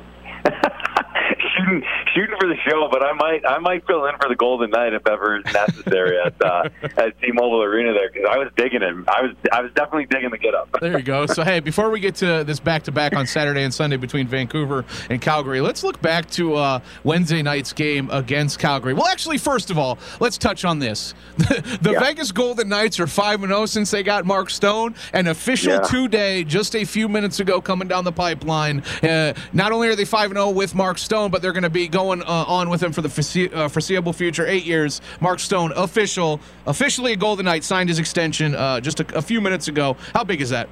[SPEAKER 2] shooting, shooting for the show, but I might I might fill in for the Golden Knight if ever is necessary at uh, at T-Mobile Arena there, because I was digging it. I was I was definitely digging the get up.
[SPEAKER 6] There you go. So hey, before we get to this back to back on Saturday and Sunday between Vancouver and Calgary, let's look back to uh, Wednesday night's game against Calgary. Well, actually, first of all, let's touch on this. the the
[SPEAKER 2] yeah.
[SPEAKER 6] Vegas Golden Knights are five and zero since they got Mark Stone. An official
[SPEAKER 2] yeah.
[SPEAKER 6] today, just a few minutes ago, coming down the pipeline. Uh, not only are they five and zero with Mark Stone, but they're going to be going uh, on with him for the foresee- uh, foreseeable future, eight years. Mark Stone, official, officially a Golden Knight, signed his extension uh, just a, a few minutes ago. How big is that?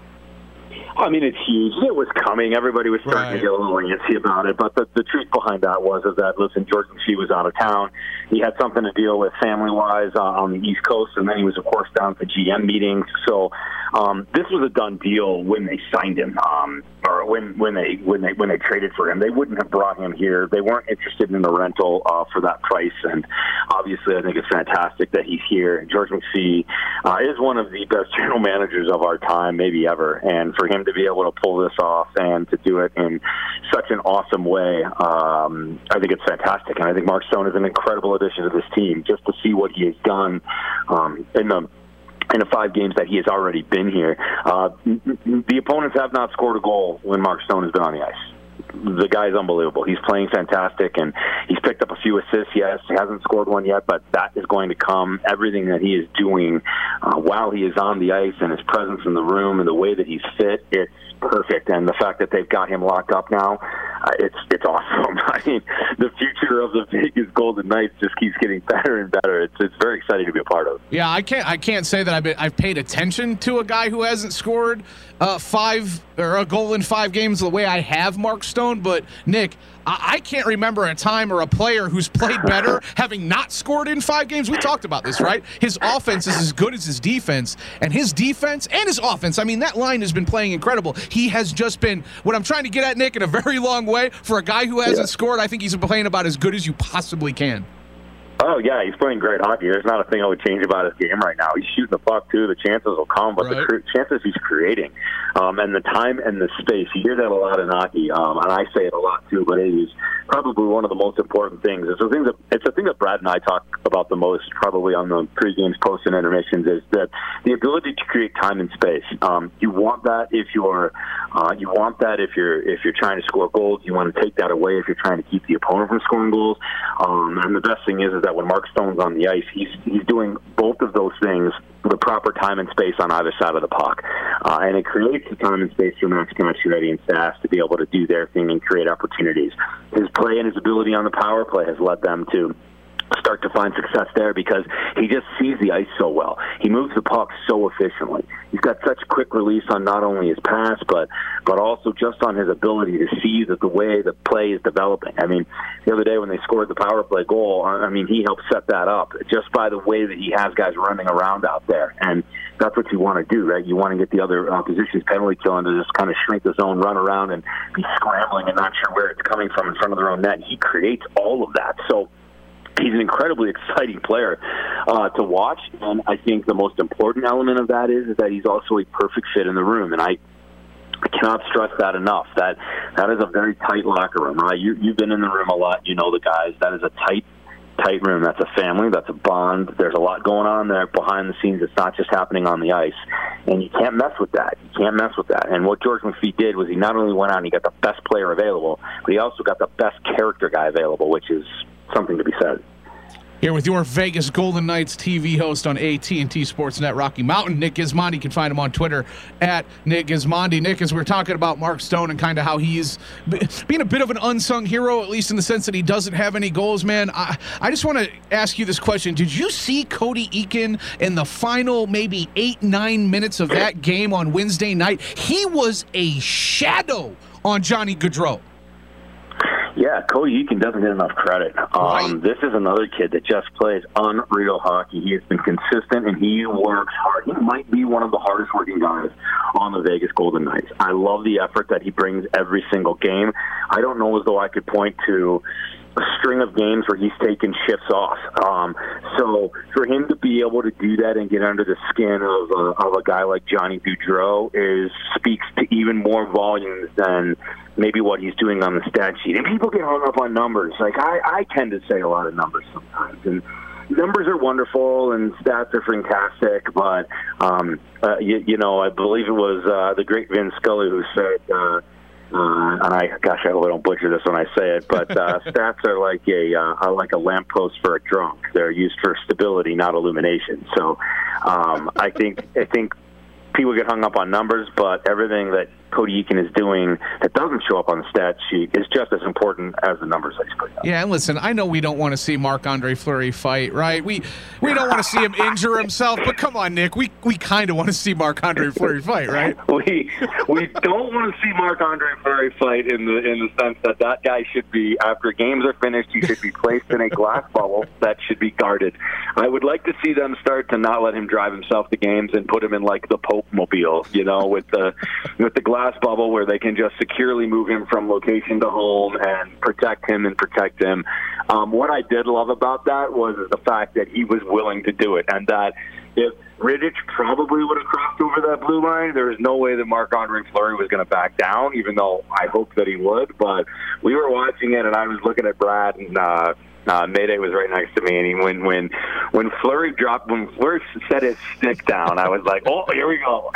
[SPEAKER 2] I mean, it's huge. It was coming. Everybody was starting
[SPEAKER 6] Right.
[SPEAKER 2] to get a little antsy about it. But the, the truth behind that was is that, listen, George McPhee was out of town. He had something to deal with family-wise uh, on the East Coast, and then he was, of course, down at the G M meetings. So um, this was a done deal when they signed him, um, or when, when they when they when they traded for him. They wouldn't have brought him here. They weren't interested in the rental uh, for that price. And obviously, I think it's fantastic that he's here. George McPhee uh, is one of the best general managers of our time, maybe ever. And for him to be able to pull this off and to do it in such an awesome way, um, I think it's fantastic. And I think Mark Stone is an incredible addition to this team. Just to see what he has done um, in the in the five games that he has already been here. Uh, the opponents have not scored a goal when Mark Stone has been on the ice. The guy is unbelievable. He's playing fantastic, and he's picked up a few assists. Yes, he hasn't scored one yet, but that is going to come. Everything that he is doing uh, while he is on the ice and his presence in the room and the way that he's fit, it's perfect. And the fact that they've got him locked up now, uh, it's it's awesome. I mean, the future of the Vegas Golden Knights just keeps getting better and better. It's it's very exciting to be a part of.
[SPEAKER 6] Yeah, I can't I can't say that I've been, I've paid attention to a guy who hasn't scored uh, five or a goal in five games the way I have Mark Stone. But Nick, I, I can't remember a time or a player who's played better having not scored in five games. We talked about this, right? His offense is as good as his defense, and his defense and his offense. I mean, that line has been playing incredible. He has just been what I'm trying to get at, Nick, in a very long way. For a guy who hasn't yeah. scored, I think he's playing about as good as you possibly can.
[SPEAKER 2] Oh, yeah, he's playing great hockey. There's not a thing I would change about his game right now. He's shooting the puck, too. The chances will come, but right. the cr- chances he's creating um, and the time and the space, you hear that a lot in hockey, um, and I say it a lot, too, but it is probably one of the most important things. It's a thing that, it's a thing that Brad and I talk about the most, probably on the pre-games, post, and intermissions, is that the ability to create time and space. Um, you want that if you're uh, you want that if you're if you're trying to score goals. You want to take that away if you're trying to keep the opponent from scoring goals. Um, and the best thing is, is that when Mark Stone's on the ice, he's he's doing both of those things with the proper time and space on either side of the puck. Uh, and it creates the time and space for Max Pacioretty and staff to be able to do their thing and create opportunities. His play and his ability on the power play has led them to start to find success there because he just sees the ice so well. He moves the puck so efficiently. He's got such quick release on not only his pass, but but also just on his ability to see that the way the play is developing. I mean, the other day when they scored the power play goal, I mean, he helped set that up just by the way that he has guys running around out there. And that's what you want to do, right? You want to get the other opposition's penalty killing to just kind of shrink the zone, run around, and be scrambling and not sure where it's coming from in front of their own net. He creates all of that. So he's an incredibly exciting player uh, to watch, and I think the most important element of that is, is that he's also a perfect fit in the room, and I, I cannot stress that enough. That that is a very tight locker room, right? You, you've been in the room a lot. You know the guys. That is a tight, tight room. That's a family. That's a bond. There's a lot going on there behind the scenes. It's not just happening on the ice, and you can't mess with that. You can't mess with that. And what George McPhee did was he not only went out and he got the best player available, but he also got the best character guy available, which is something to be said.
[SPEAKER 6] Here with your Vegas Golden Knights T V host on A T and T Sportsnet, Rocky Mountain, Nick Gismondi. You can find him on Twitter at Nick Gismondi. Nick, as we're talking about Mark Stone and kind of how he's being a bit of an unsung hero, at least in the sense that he doesn't have any goals, man, I, I just want to ask you this question. Did you see Cody Eakin in the final maybe eight, nine minutes of that game on Wednesday night? He was a shadow on Johnny Gaudreau?
[SPEAKER 2] Yeah, Cody Eakin doesn't get enough credit. Um,
[SPEAKER 6] Right.
[SPEAKER 2] This is another kid that just plays unreal hockey. He has been consistent, and he works hard. He might be one of the hardest working guys on the Vegas Golden Knights. I love the effort that he brings every single game. I don't know as though I could point to a string of games where he's taken shifts off. Um, so for him to be able to do that and get under the skin of, uh, of a guy like Johnny Gaudreau is speaks to even more volumes than maybe what he's doing on the stat sheet. And people get hung up on numbers. Like I, I tend to say a lot of numbers sometimes. And numbers are wonderful and stats are fantastic, but um, uh, you, you know, I believe it was uh, the great Vin Scully who said, uh, Uh, and I, gosh, I hope I don't butcher this when I say it, but uh, stats are like a uh, like a lamppost for a drunk. They're used for stability, not illumination. So, um, I think I think people get hung up on numbers, but everything that Cody Eakin is doing that doesn't show up on the stat sheet is just as important as the numbers I put up.
[SPEAKER 6] Yeah, and listen, I know we don't want to see Marc-Andre Fleury fight, right? We we don't want to see him injure himself, but come on, Nick, we we kind of want to see Marc-Andre Fleury fight, right?
[SPEAKER 2] We we don't want to see Marc-Andre Fleury fight in the in the sense that that guy should be, after games are finished, he should be placed in a glass bubble that should be guarded. I would like to see them start to not let him drive himself to games and put him in like the Pope mobile, you know, with the with the glass bubble where they can just securely move him from location to home and protect him and protect him. Um, what I did love about that was the fact that he was willing to do it, and that if Rittich probably would have crossed over that blue line, there was no way that Marc-Andre Fleury was going to back down, even though I hoped that he would. But we were watching it, and I was looking at Brad, and uh, Uh, Mayday was right next to me, and he, when when when Fleury dropped, when Fleury set his stick down, I was like, "Oh, here we go!"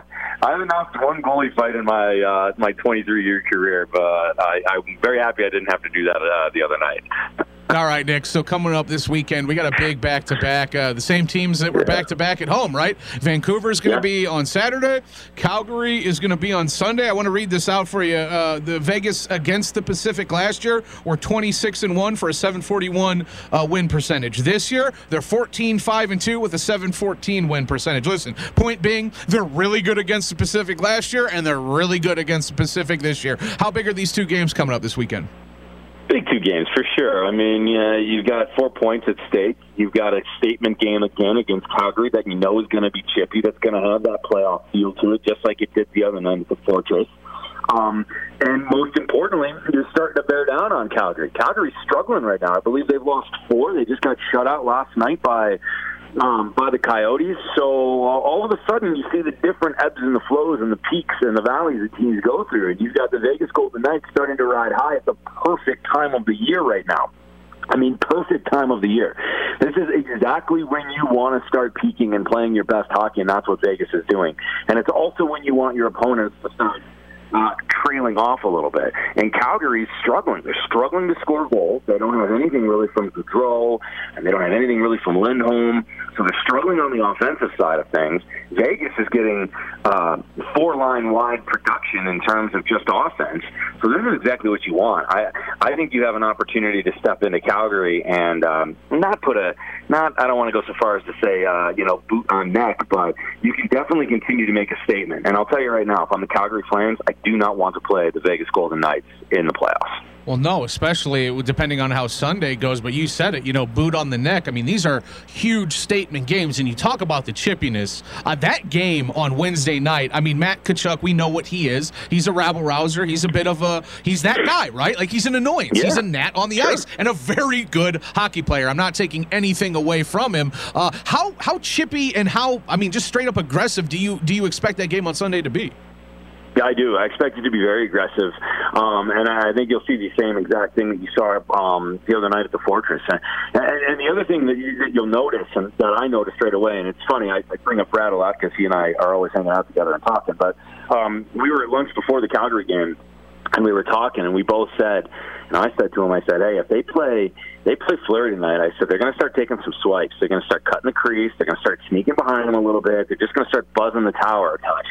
[SPEAKER 2] I haven't lost one goalie fight in my uh, my twenty-three year career, but I, I'm very happy I didn't have to do that uh, the other night.
[SPEAKER 6] All right, Nick. So coming up this weekend, we got a big back-to-back. Uh, the same teams that were back-to-back at home, right? Vancouver's going to
[SPEAKER 2] Yeah.
[SPEAKER 6] be on Saturday. Calgary is going to be on Sunday. I want to read this out for you. Uh, the Vegas against the Pacific last year were twenty-six and one for a seven forty-one uh, win percentage. This year, they're fourteen five and two with a seven fourteen win percentage. Listen, point being, they're really good against the Pacific last year, and they're really good against the Pacific this year. How big are these two games coming up this weekend?
[SPEAKER 2] Big two games for sure. I mean, uh, you've got four points at stake. You've got a statement game again against Calgary that you know is going to be chippy. That's going to have that playoff feel to it, just like it did the other night at the Fortress. Um, and most importantly, you're starting to bear down on Calgary. Calgary's struggling right now. I believe they've lost four. They just got shut out last night by um, by the Coyotes. So uh, all of a sudden, you see the different ebbs and the flows and the peaks and the valleys that teams go through. And you've got the Vegas Golden Knights starting to ride high at the perfect time of the year right now. I mean, perfect time of the year. This is exactly when you want to start peaking and playing your best hockey, and that's what Vegas is doing. And it's also when you want your opponents to start uh, trailing off a little bit. And Calgary's struggling. They're struggling to score goals. They don't have anything really from Gaudreau, and they don't have anything really from Lindholm. So they're struggling on the offensive side of things. Vegas is getting uh, four-line-wide production in terms of just offense. So this is exactly what you want. I I think you have an opportunity to step into Calgary and um, not put a not. I don't want to go so far as to say uh, you know boot on neck, but you can definitely continue to make a statement. And I'll tell you right now, if I'm the Calgary Flames, I do not want to play the Vegas Golden Knights in the playoffs.
[SPEAKER 6] Well, no, especially depending on how Sunday goes. But you said it, you know, boot on the neck. I mean, these are huge statement games. And you talk about the chippiness. Uh, that game on Wednesday night, I mean, Matt Tkachuk, we know what he is. He's a rabble-rouser. He's a bit of a, he's that guy, right? Like, he's an annoyance.
[SPEAKER 2] Yeah.
[SPEAKER 6] He's a gnat on the
[SPEAKER 2] Sure.
[SPEAKER 6] ice and a very good hockey player. I'm not taking anything away from him. Uh, how how chippy and how, I mean, just straight up aggressive do you do you expect that game on Sunday to be?
[SPEAKER 2] Yeah, I do. I expect it to be very aggressive, um, and I think you'll see the same exact thing that you saw um, the other night at the Fortress. And, and, and the other thing that, you, that you'll notice, and that I noticed straight away, and it's funny, I, I bring up Brad a lot because he and I are always hanging out together and talking, but um, we were at lunch before the Calgary game, and we were talking, and we both said, and I said to him, I said, hey, if they play they play Fleury tonight, I said, they're going to start taking some swipes. They're going to start cutting the crease. They're going to start sneaking behind him a little bit. They're just going to start buzzing the tower a touch.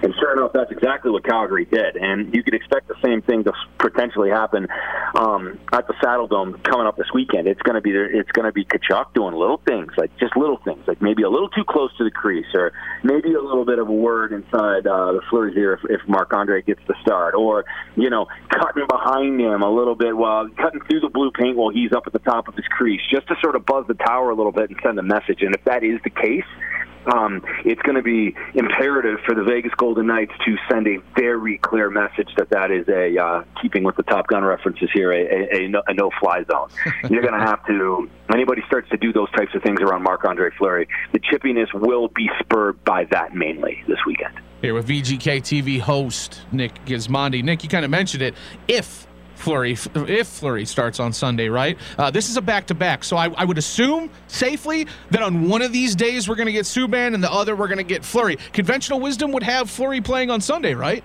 [SPEAKER 2] And sure enough, that's exactly what Calgary did. And you could expect the same thing to potentially happen um, at the Saddle Dome coming up this weekend. It's going to be it's going to be Tkachuk doing little things, like just little things, like maybe a little too close to the crease, or maybe a little bit of a word inside uh, the Fleury's ear if, if Marc-Andre gets the start, or you know, cutting behind him a little bit while cutting through the blue paint while he's up at the top of his crease, just to sort of buzz the tower a little bit and send a message. And if that is the case, Um, it's going to be imperative for the Vegas Golden Knights to send a very clear message that that is a, uh, keeping with the Top Gun references here, a, a, a, no, a no-fly zone. You're going to have to, anybody starts to do those types of things around Marc-Andre Fleury, the chippiness will be spurred by that mainly this weekend.
[SPEAKER 6] Here with V G K T V host Nick Gismondi. Nick, you kind of mentioned it. If Fleury, if Fleury starts on Sunday, right? Uh, this is a back-to-back, so I, I would assume safely that on one of these days we're going to get Subban and the other we're going to get Fleury. Conventional wisdom would have Fleury playing on Sunday, right?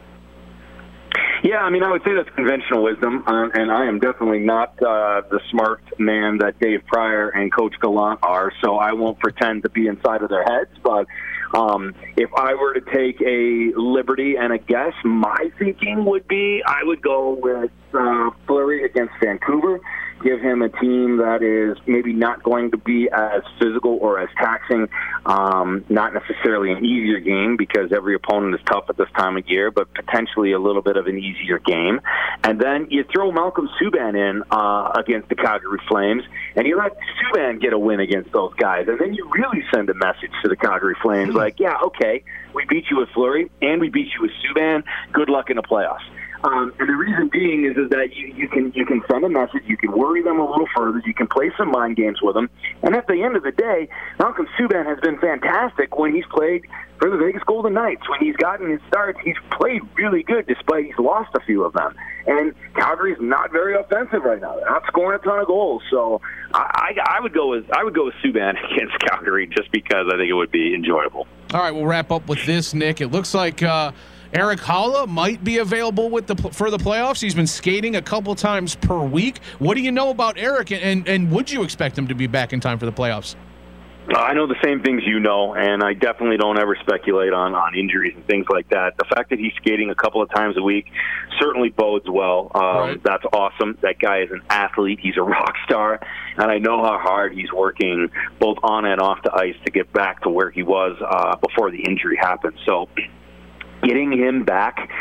[SPEAKER 2] Yeah, I mean, I would say that's conventional wisdom, uh, and I am definitely not uh, the smart man that Dave Pryor and Coach Gallant are, so I won't pretend to be inside of their heads, but um, if I were to take a liberty and a guess, my thinking would be I would go with uh, Fleury against Vancouver, give him a team that is maybe not going to be as physical or as taxing, um, not necessarily an easier game because every opponent is tough at this time of year, but potentially a little bit of an easier game. And then you throw Malcolm Subban in uh, against the Calgary Flames, and you let Subban get a win against those guys. And then you really send a message to the Calgary Flames like, yeah, okay, we beat you with Fleury, and we beat you with Subban. Good luck in the playoffs. Um, and the reason being is, is that you, you can you can send a message, you can worry them a little further, you can play some mind games with them, and at the end of the day, Malcolm Subban has been fantastic when he's played for the Vegas Golden Knights. When he's gotten his starts, he's played really good despite he's lost a few of them. And Calgary's not very offensive right now; they're not scoring a ton of goals. So I, I, I would go with I would go with Subban against Calgary just because I think it would be enjoyable.
[SPEAKER 6] All right, we'll wrap up with this, Nick. It looks like Uh Erik Haula might be available with the for the playoffs. He's been skating a couple times per week. What do you know about Erik, and, and would you expect him to be back in time for the playoffs?
[SPEAKER 2] Uh, I know the same things you know, and I definitely don't ever speculate on, on injuries and things like that. The fact that he's skating a couple of times a week certainly bodes well. Um, right. That's awesome. That guy is an athlete. He's a rock star, and I know how hard he's working both on and off the ice to get back to where he was uh, before the injury happened. So getting him back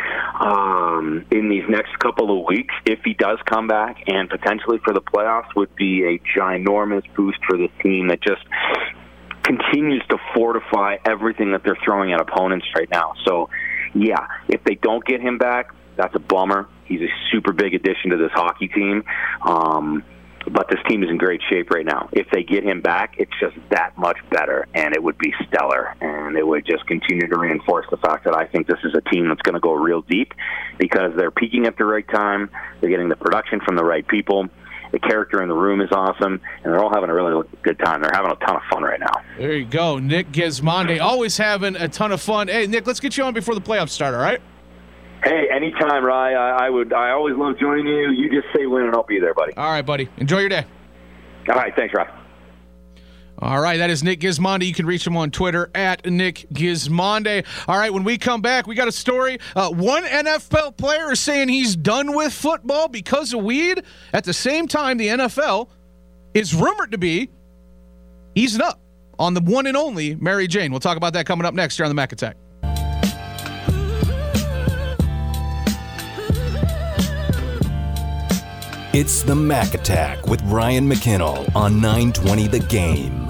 [SPEAKER 2] um, in these next couple of weeks, if he does come back and potentially for the playoffs, would be a ginormous boost for this team that just continues to fortify everything that they're throwing at opponents right now. So, yeah, if they don't get him back, that's a bummer. He's a super big addition to this hockey team. Um But this team is in great shape right now. If they get him back, it's just that much better, and it would be stellar. And it would just continue to reinforce the fact that I think this is a team that's going to go real deep because they're peaking at the right time. They're getting the production from the right people. The character in the room is awesome, and they're all having a really good time. They're having a ton of fun right now.
[SPEAKER 6] There you go. Nick Gismondi, always having a ton of fun. Hey, Nick, let's get you on before the playoffs start, all right?
[SPEAKER 2] Hey, anytime, Rye. I, I would. I always love joining you. You just say when, and I'll be there, buddy.
[SPEAKER 6] All right, buddy. Enjoy your day.
[SPEAKER 2] All right, thanks, Rye.
[SPEAKER 6] All right, that is Nick Gismondi. You can reach him on Twitter at Nick Gismondi. All right, when we come back, we got a story. Uh, one N F L player is saying he's done with football because of weed. At the same time, the N F L is rumored to be easing up on the one and only Mary Jane. We'll talk about that coming up next here on the Mac Attack.
[SPEAKER 3] It's the Mac Attack with Ryan McKinnell on nine twenty The Game.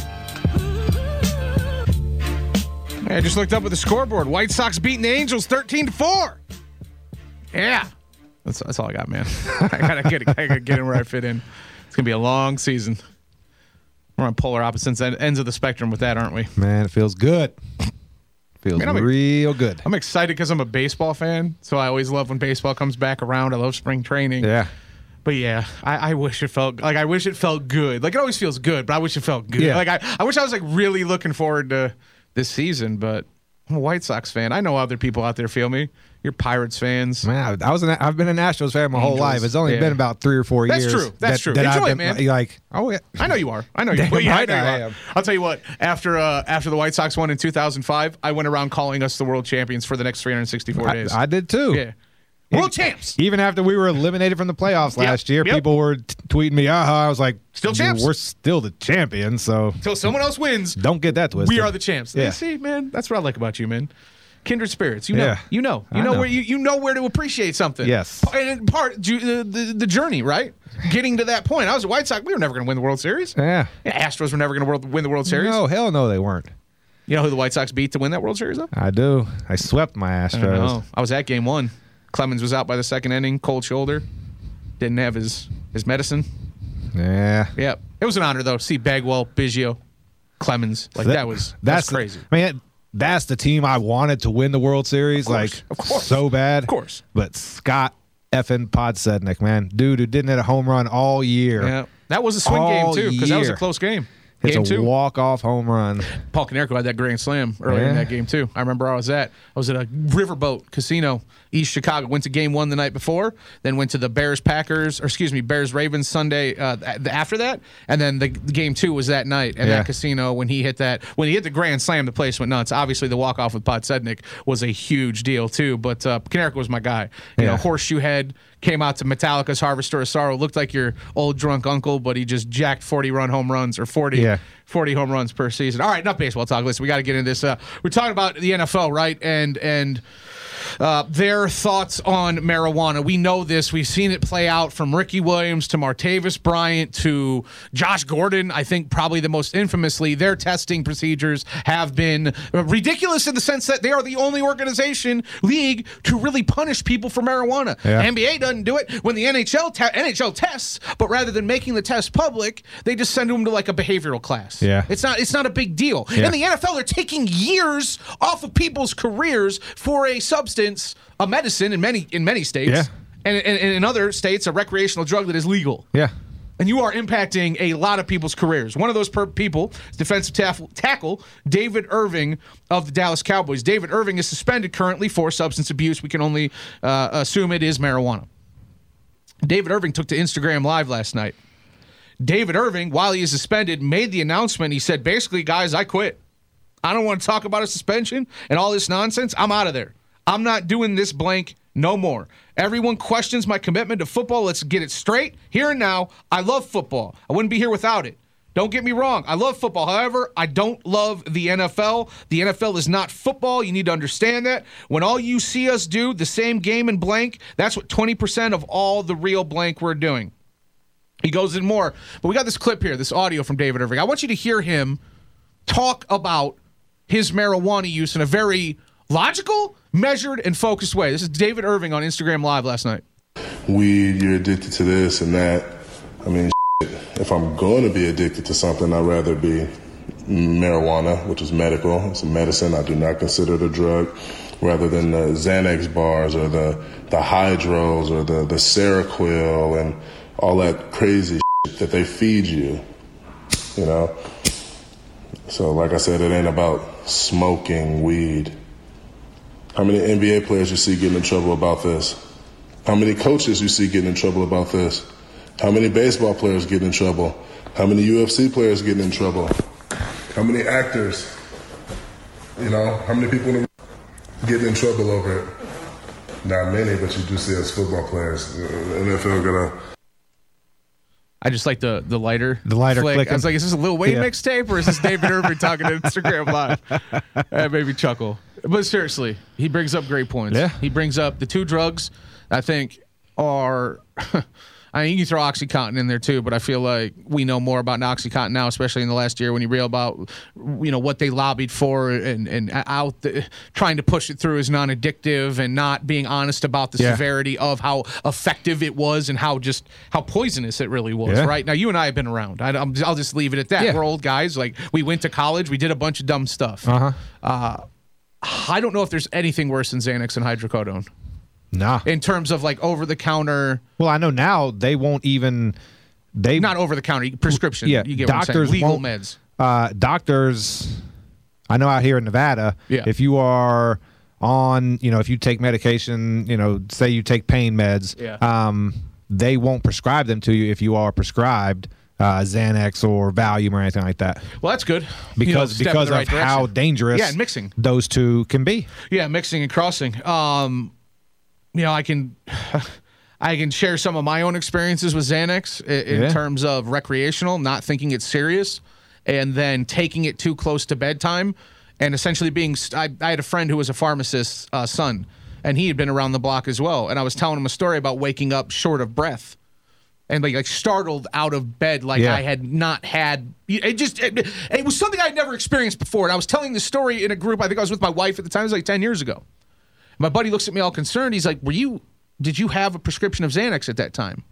[SPEAKER 6] I just looked up at the scoreboard. White Sox beating the Angels thirteen to four. Yeah. That's, that's all I got, man. I gotta get I gotta get in where I fit in. It's gonna be a long season. We're on polar opposites ends of the spectrum with that, aren't we?
[SPEAKER 7] Man, it feels good. Feels Man, real
[SPEAKER 6] I'm,
[SPEAKER 7] good.
[SPEAKER 6] I'm excited because I'm a baseball fan, so I always love when baseball comes back around. I love spring training.
[SPEAKER 7] Yeah.
[SPEAKER 6] But yeah, I, I wish it felt like I wish it felt good. Like it always feels good, but I wish it felt good.
[SPEAKER 7] Yeah.
[SPEAKER 6] Like I, I wish I was like really looking forward to this season, but I'm a White Sox fan. I know other people out there feel me. You're Pirates fans.
[SPEAKER 7] Man, I was an, I've been an Astros fan my whole
[SPEAKER 6] Angels.
[SPEAKER 7] life. It's only
[SPEAKER 6] Yeah.
[SPEAKER 7] been about three or four
[SPEAKER 6] That's
[SPEAKER 7] years.
[SPEAKER 6] true. That's
[SPEAKER 7] that,
[SPEAKER 6] true.
[SPEAKER 7] That
[SPEAKER 6] Enjoy
[SPEAKER 7] I've
[SPEAKER 6] it,
[SPEAKER 7] been,
[SPEAKER 6] man.
[SPEAKER 7] Like, oh yeah.
[SPEAKER 6] I know you are. I know you.
[SPEAKER 7] Damn
[SPEAKER 6] Well, yeah,
[SPEAKER 7] right
[SPEAKER 6] I, know you
[SPEAKER 7] I
[SPEAKER 6] are.
[SPEAKER 7] am.
[SPEAKER 6] I'll tell you what. After uh, after the White Sox won in two thousand five, I went around calling us the world champions for the next three hundred sixty-four
[SPEAKER 7] I,
[SPEAKER 6] days.
[SPEAKER 7] I did too.
[SPEAKER 6] yeah, world champs.
[SPEAKER 7] Even after we were eliminated from the playoffs
[SPEAKER 6] Yep,
[SPEAKER 7] last year,
[SPEAKER 6] yep.
[SPEAKER 7] people were t- tweeting me, uh I was like,
[SPEAKER 6] Still champs.
[SPEAKER 7] We're still the champions, so
[SPEAKER 6] Until someone else wins,
[SPEAKER 7] don't get that twisted.
[SPEAKER 6] we are the champs.
[SPEAKER 7] Yeah.
[SPEAKER 6] You see, man, that's what I like about you, man. Kindred spirits. You know.
[SPEAKER 7] Yeah.
[SPEAKER 6] You know. You
[SPEAKER 7] I
[SPEAKER 6] know,
[SPEAKER 7] know.
[SPEAKER 6] where you, you know where to appreciate something.
[SPEAKER 7] Yes.
[SPEAKER 6] And part ju- the, the the journey, right? Getting to that point. I was a White Sox. We were never going to win the World Series.
[SPEAKER 7] Yeah.
[SPEAKER 6] Yeah, Astros were never going to win the World Series.
[SPEAKER 7] No, hell no, they weren't.
[SPEAKER 6] You know who the White Sox beat to win that World Series, though?
[SPEAKER 7] I do. I swept my
[SPEAKER 6] I
[SPEAKER 7] Astros.
[SPEAKER 6] don't know. I was at game one. Clemens was out by the second inning, cold shoulder. Didn't have his, his medicine.
[SPEAKER 7] Yeah.
[SPEAKER 6] Yep. It was an honor, though, to see Bagwell, Biggio, Clemens. Like, that, was that's, crazy.
[SPEAKER 7] I mean, that's the team I wanted to win the World Series,
[SPEAKER 6] Of course,
[SPEAKER 7] like
[SPEAKER 6] of course.
[SPEAKER 7] so bad.
[SPEAKER 6] Of course.
[SPEAKER 7] But Scott effing Podsednik, man, dude who didn't hit a home run all year.
[SPEAKER 6] Yeah. That was a swing
[SPEAKER 7] All
[SPEAKER 6] game, too, because that was a
[SPEAKER 7] year.
[SPEAKER 6] close game.
[SPEAKER 7] It's
[SPEAKER 6] Game
[SPEAKER 7] a
[SPEAKER 6] two.
[SPEAKER 7] walk-off home run.
[SPEAKER 6] Paul Konerko had that grand slam earlier in
[SPEAKER 7] Yeah.
[SPEAKER 6] that game, too. I remember I was at I was at a Riverboat Casino, East Chicago. Went to game one the night before, then went to the Bears-Packers, or excuse me, Bears-Ravens Sunday uh, th- after that, and then the, the game two was that night. And
[SPEAKER 7] Yeah.
[SPEAKER 6] that casino, when he hit that, when he hit the grand slam, the place went nuts. Obviously, the walk-off with Podsednik was a huge deal, too. But uh, Konerko was my guy. You
[SPEAKER 7] Yeah.
[SPEAKER 6] know, horseshoe head, came out to Metallica's Harvester of Sorrow, looked like your old drunk uncle, but he just jacked forty-run home runs, or forty.
[SPEAKER 7] Yeah.
[SPEAKER 6] forty home runs per season. All right, enough baseball talk. Listen, we got to get into this. Uh, we're talking about the N F L, right? And and uh, their thoughts on marijuana. We know this. We've seen it play out from Ricky Williams to Martavis Bryant to Josh Gordon. I think probably the most infamously, their testing procedures have been ridiculous in the sense that they are the only organization, league, to really punish people for marijuana.
[SPEAKER 7] Yeah.
[SPEAKER 6] N B A doesn't do it when the N H L te- N H L tests, but rather than making the test public, they just send them to like a behavioral class.
[SPEAKER 7] Yeah.
[SPEAKER 6] It's not it's not a big deal.
[SPEAKER 7] Yeah.
[SPEAKER 6] In the N F L, they're taking years off of people's careers for a substance, a medicine in many in many states.
[SPEAKER 7] Yeah.
[SPEAKER 6] And, and, and in other states, a recreational drug that is legal.
[SPEAKER 7] Yeah.
[SPEAKER 6] And you are impacting a lot of people's careers. One of those per- people is defensive taff- tackle David Irving of the Dallas Cowboys. David Irving is suspended currently for substance abuse. We can only uh, assume it is marijuana. David Irving took to Instagram Live last night. David Irving, while he is suspended, made the announcement. He said, basically, guys, I quit. I don't want to talk about a suspension and all this nonsense. I'm out of there. I'm not doing this blank no more. Everyone questions my commitment to football. Let's get it straight here and now. I love football. I wouldn't be here without it. Don't get me wrong. I love football. However, I don't love the N F L. The N F L is not football. You need to understand that. When all you see us do, the same game in blank, that's what twenty percent of all the real blank we're doing. He goes in more. But we got this clip here, this audio from David Irving. I want you to hear him talk about his marijuana use in a very logical, measured, and focused way. This is David Irving on Instagram Live last night.
[SPEAKER 8] Weed, you're addicted to this and that. I mean, shit, if I'm going to be addicted to something, I'd rather be marijuana, which is medical. It's a medicine. I do not consider it a drug, rather than the Xanax bars or the, the Hydros or the, the Seroquel and all that crazy shit that they feed you, you know? So like I said, it ain't about smoking weed. How many N B A players you see getting in trouble about this? How many coaches you see getting in trouble about this? How many baseball players getting in trouble? How many U F C players getting in trouble? How many actors? You know, how many people in the getting in trouble over it? Not many, but you do see us football players. The N F L gonna...
[SPEAKER 6] I just like the the lighter.
[SPEAKER 7] The lighter
[SPEAKER 6] flick.
[SPEAKER 7] clicking.
[SPEAKER 6] I was like, is this a Lil Wayne
[SPEAKER 7] Yeah.
[SPEAKER 6] mixtape or is this David Irving talking to Instagram Live? That made me chuckle. But seriously, he brings up great points.
[SPEAKER 7] Yeah.
[SPEAKER 6] He brings up the two drugs I think are... I mean, you can throw OxyContin in there too, but I feel like we know more about OxyContin now, especially in the last year when you read about, you know, what they lobbied for and and out the, trying to push it through as non-addictive and not being honest about the
[SPEAKER 7] Yeah.
[SPEAKER 6] severity of how effective it was and how just how poisonous it really was.
[SPEAKER 7] Yeah.
[SPEAKER 6] Right now, you and I have been around. I, I'm, I'll just leave it at that.
[SPEAKER 7] Yeah.
[SPEAKER 6] We're old guys. Like we went to college, we did a bunch of dumb stuff.
[SPEAKER 7] Uh-huh.
[SPEAKER 6] Uh, I don't know if there's anything worse than Xanax and hydrocodone
[SPEAKER 7] Nah.
[SPEAKER 6] in terms of like over the counter.
[SPEAKER 7] Well, I know now they won't even. They
[SPEAKER 6] Not over the counter, prescription.
[SPEAKER 7] Yeah,
[SPEAKER 6] you get
[SPEAKER 7] doctors
[SPEAKER 6] what I'm saying. Legal
[SPEAKER 7] won't-
[SPEAKER 6] meds.
[SPEAKER 7] Uh, doctors I know out here in Nevada,
[SPEAKER 6] Yeah.
[SPEAKER 7] if you are on, you know, if you take medication, you know, say you take pain meds,
[SPEAKER 6] Yeah.
[SPEAKER 7] um, they won't prescribe them to you if you are prescribed uh, Xanax or Valium or anything like that.
[SPEAKER 6] Well, that's good.
[SPEAKER 7] Because
[SPEAKER 6] You know, step in
[SPEAKER 7] because
[SPEAKER 6] the right
[SPEAKER 7] of how
[SPEAKER 6] direction.
[SPEAKER 7] dangerous
[SPEAKER 6] Yeah, and mixing.
[SPEAKER 7] those two can be.
[SPEAKER 6] Yeah, mixing and crossing. Um, you know, I can I can share some of my own experiences with Xanax in, in
[SPEAKER 7] Yeah.
[SPEAKER 6] terms of recreational, not thinking it's serious, and then taking it too close to bedtime, and essentially being. I, I had a friend who was a pharmacist's uh, son, and he had been around the block as well, and I was telling him a story about waking up short of breath. And like, like startled out of bed, like
[SPEAKER 7] Yeah.
[SPEAKER 6] I had not had. It just it, it was something I'd never experienced before. And I was telling this story in a group. I think I was with my wife at the time. It was like ten years ago. My buddy looks at me all concerned. He's like, "Were you? Did you have a prescription of Xanax at that time?"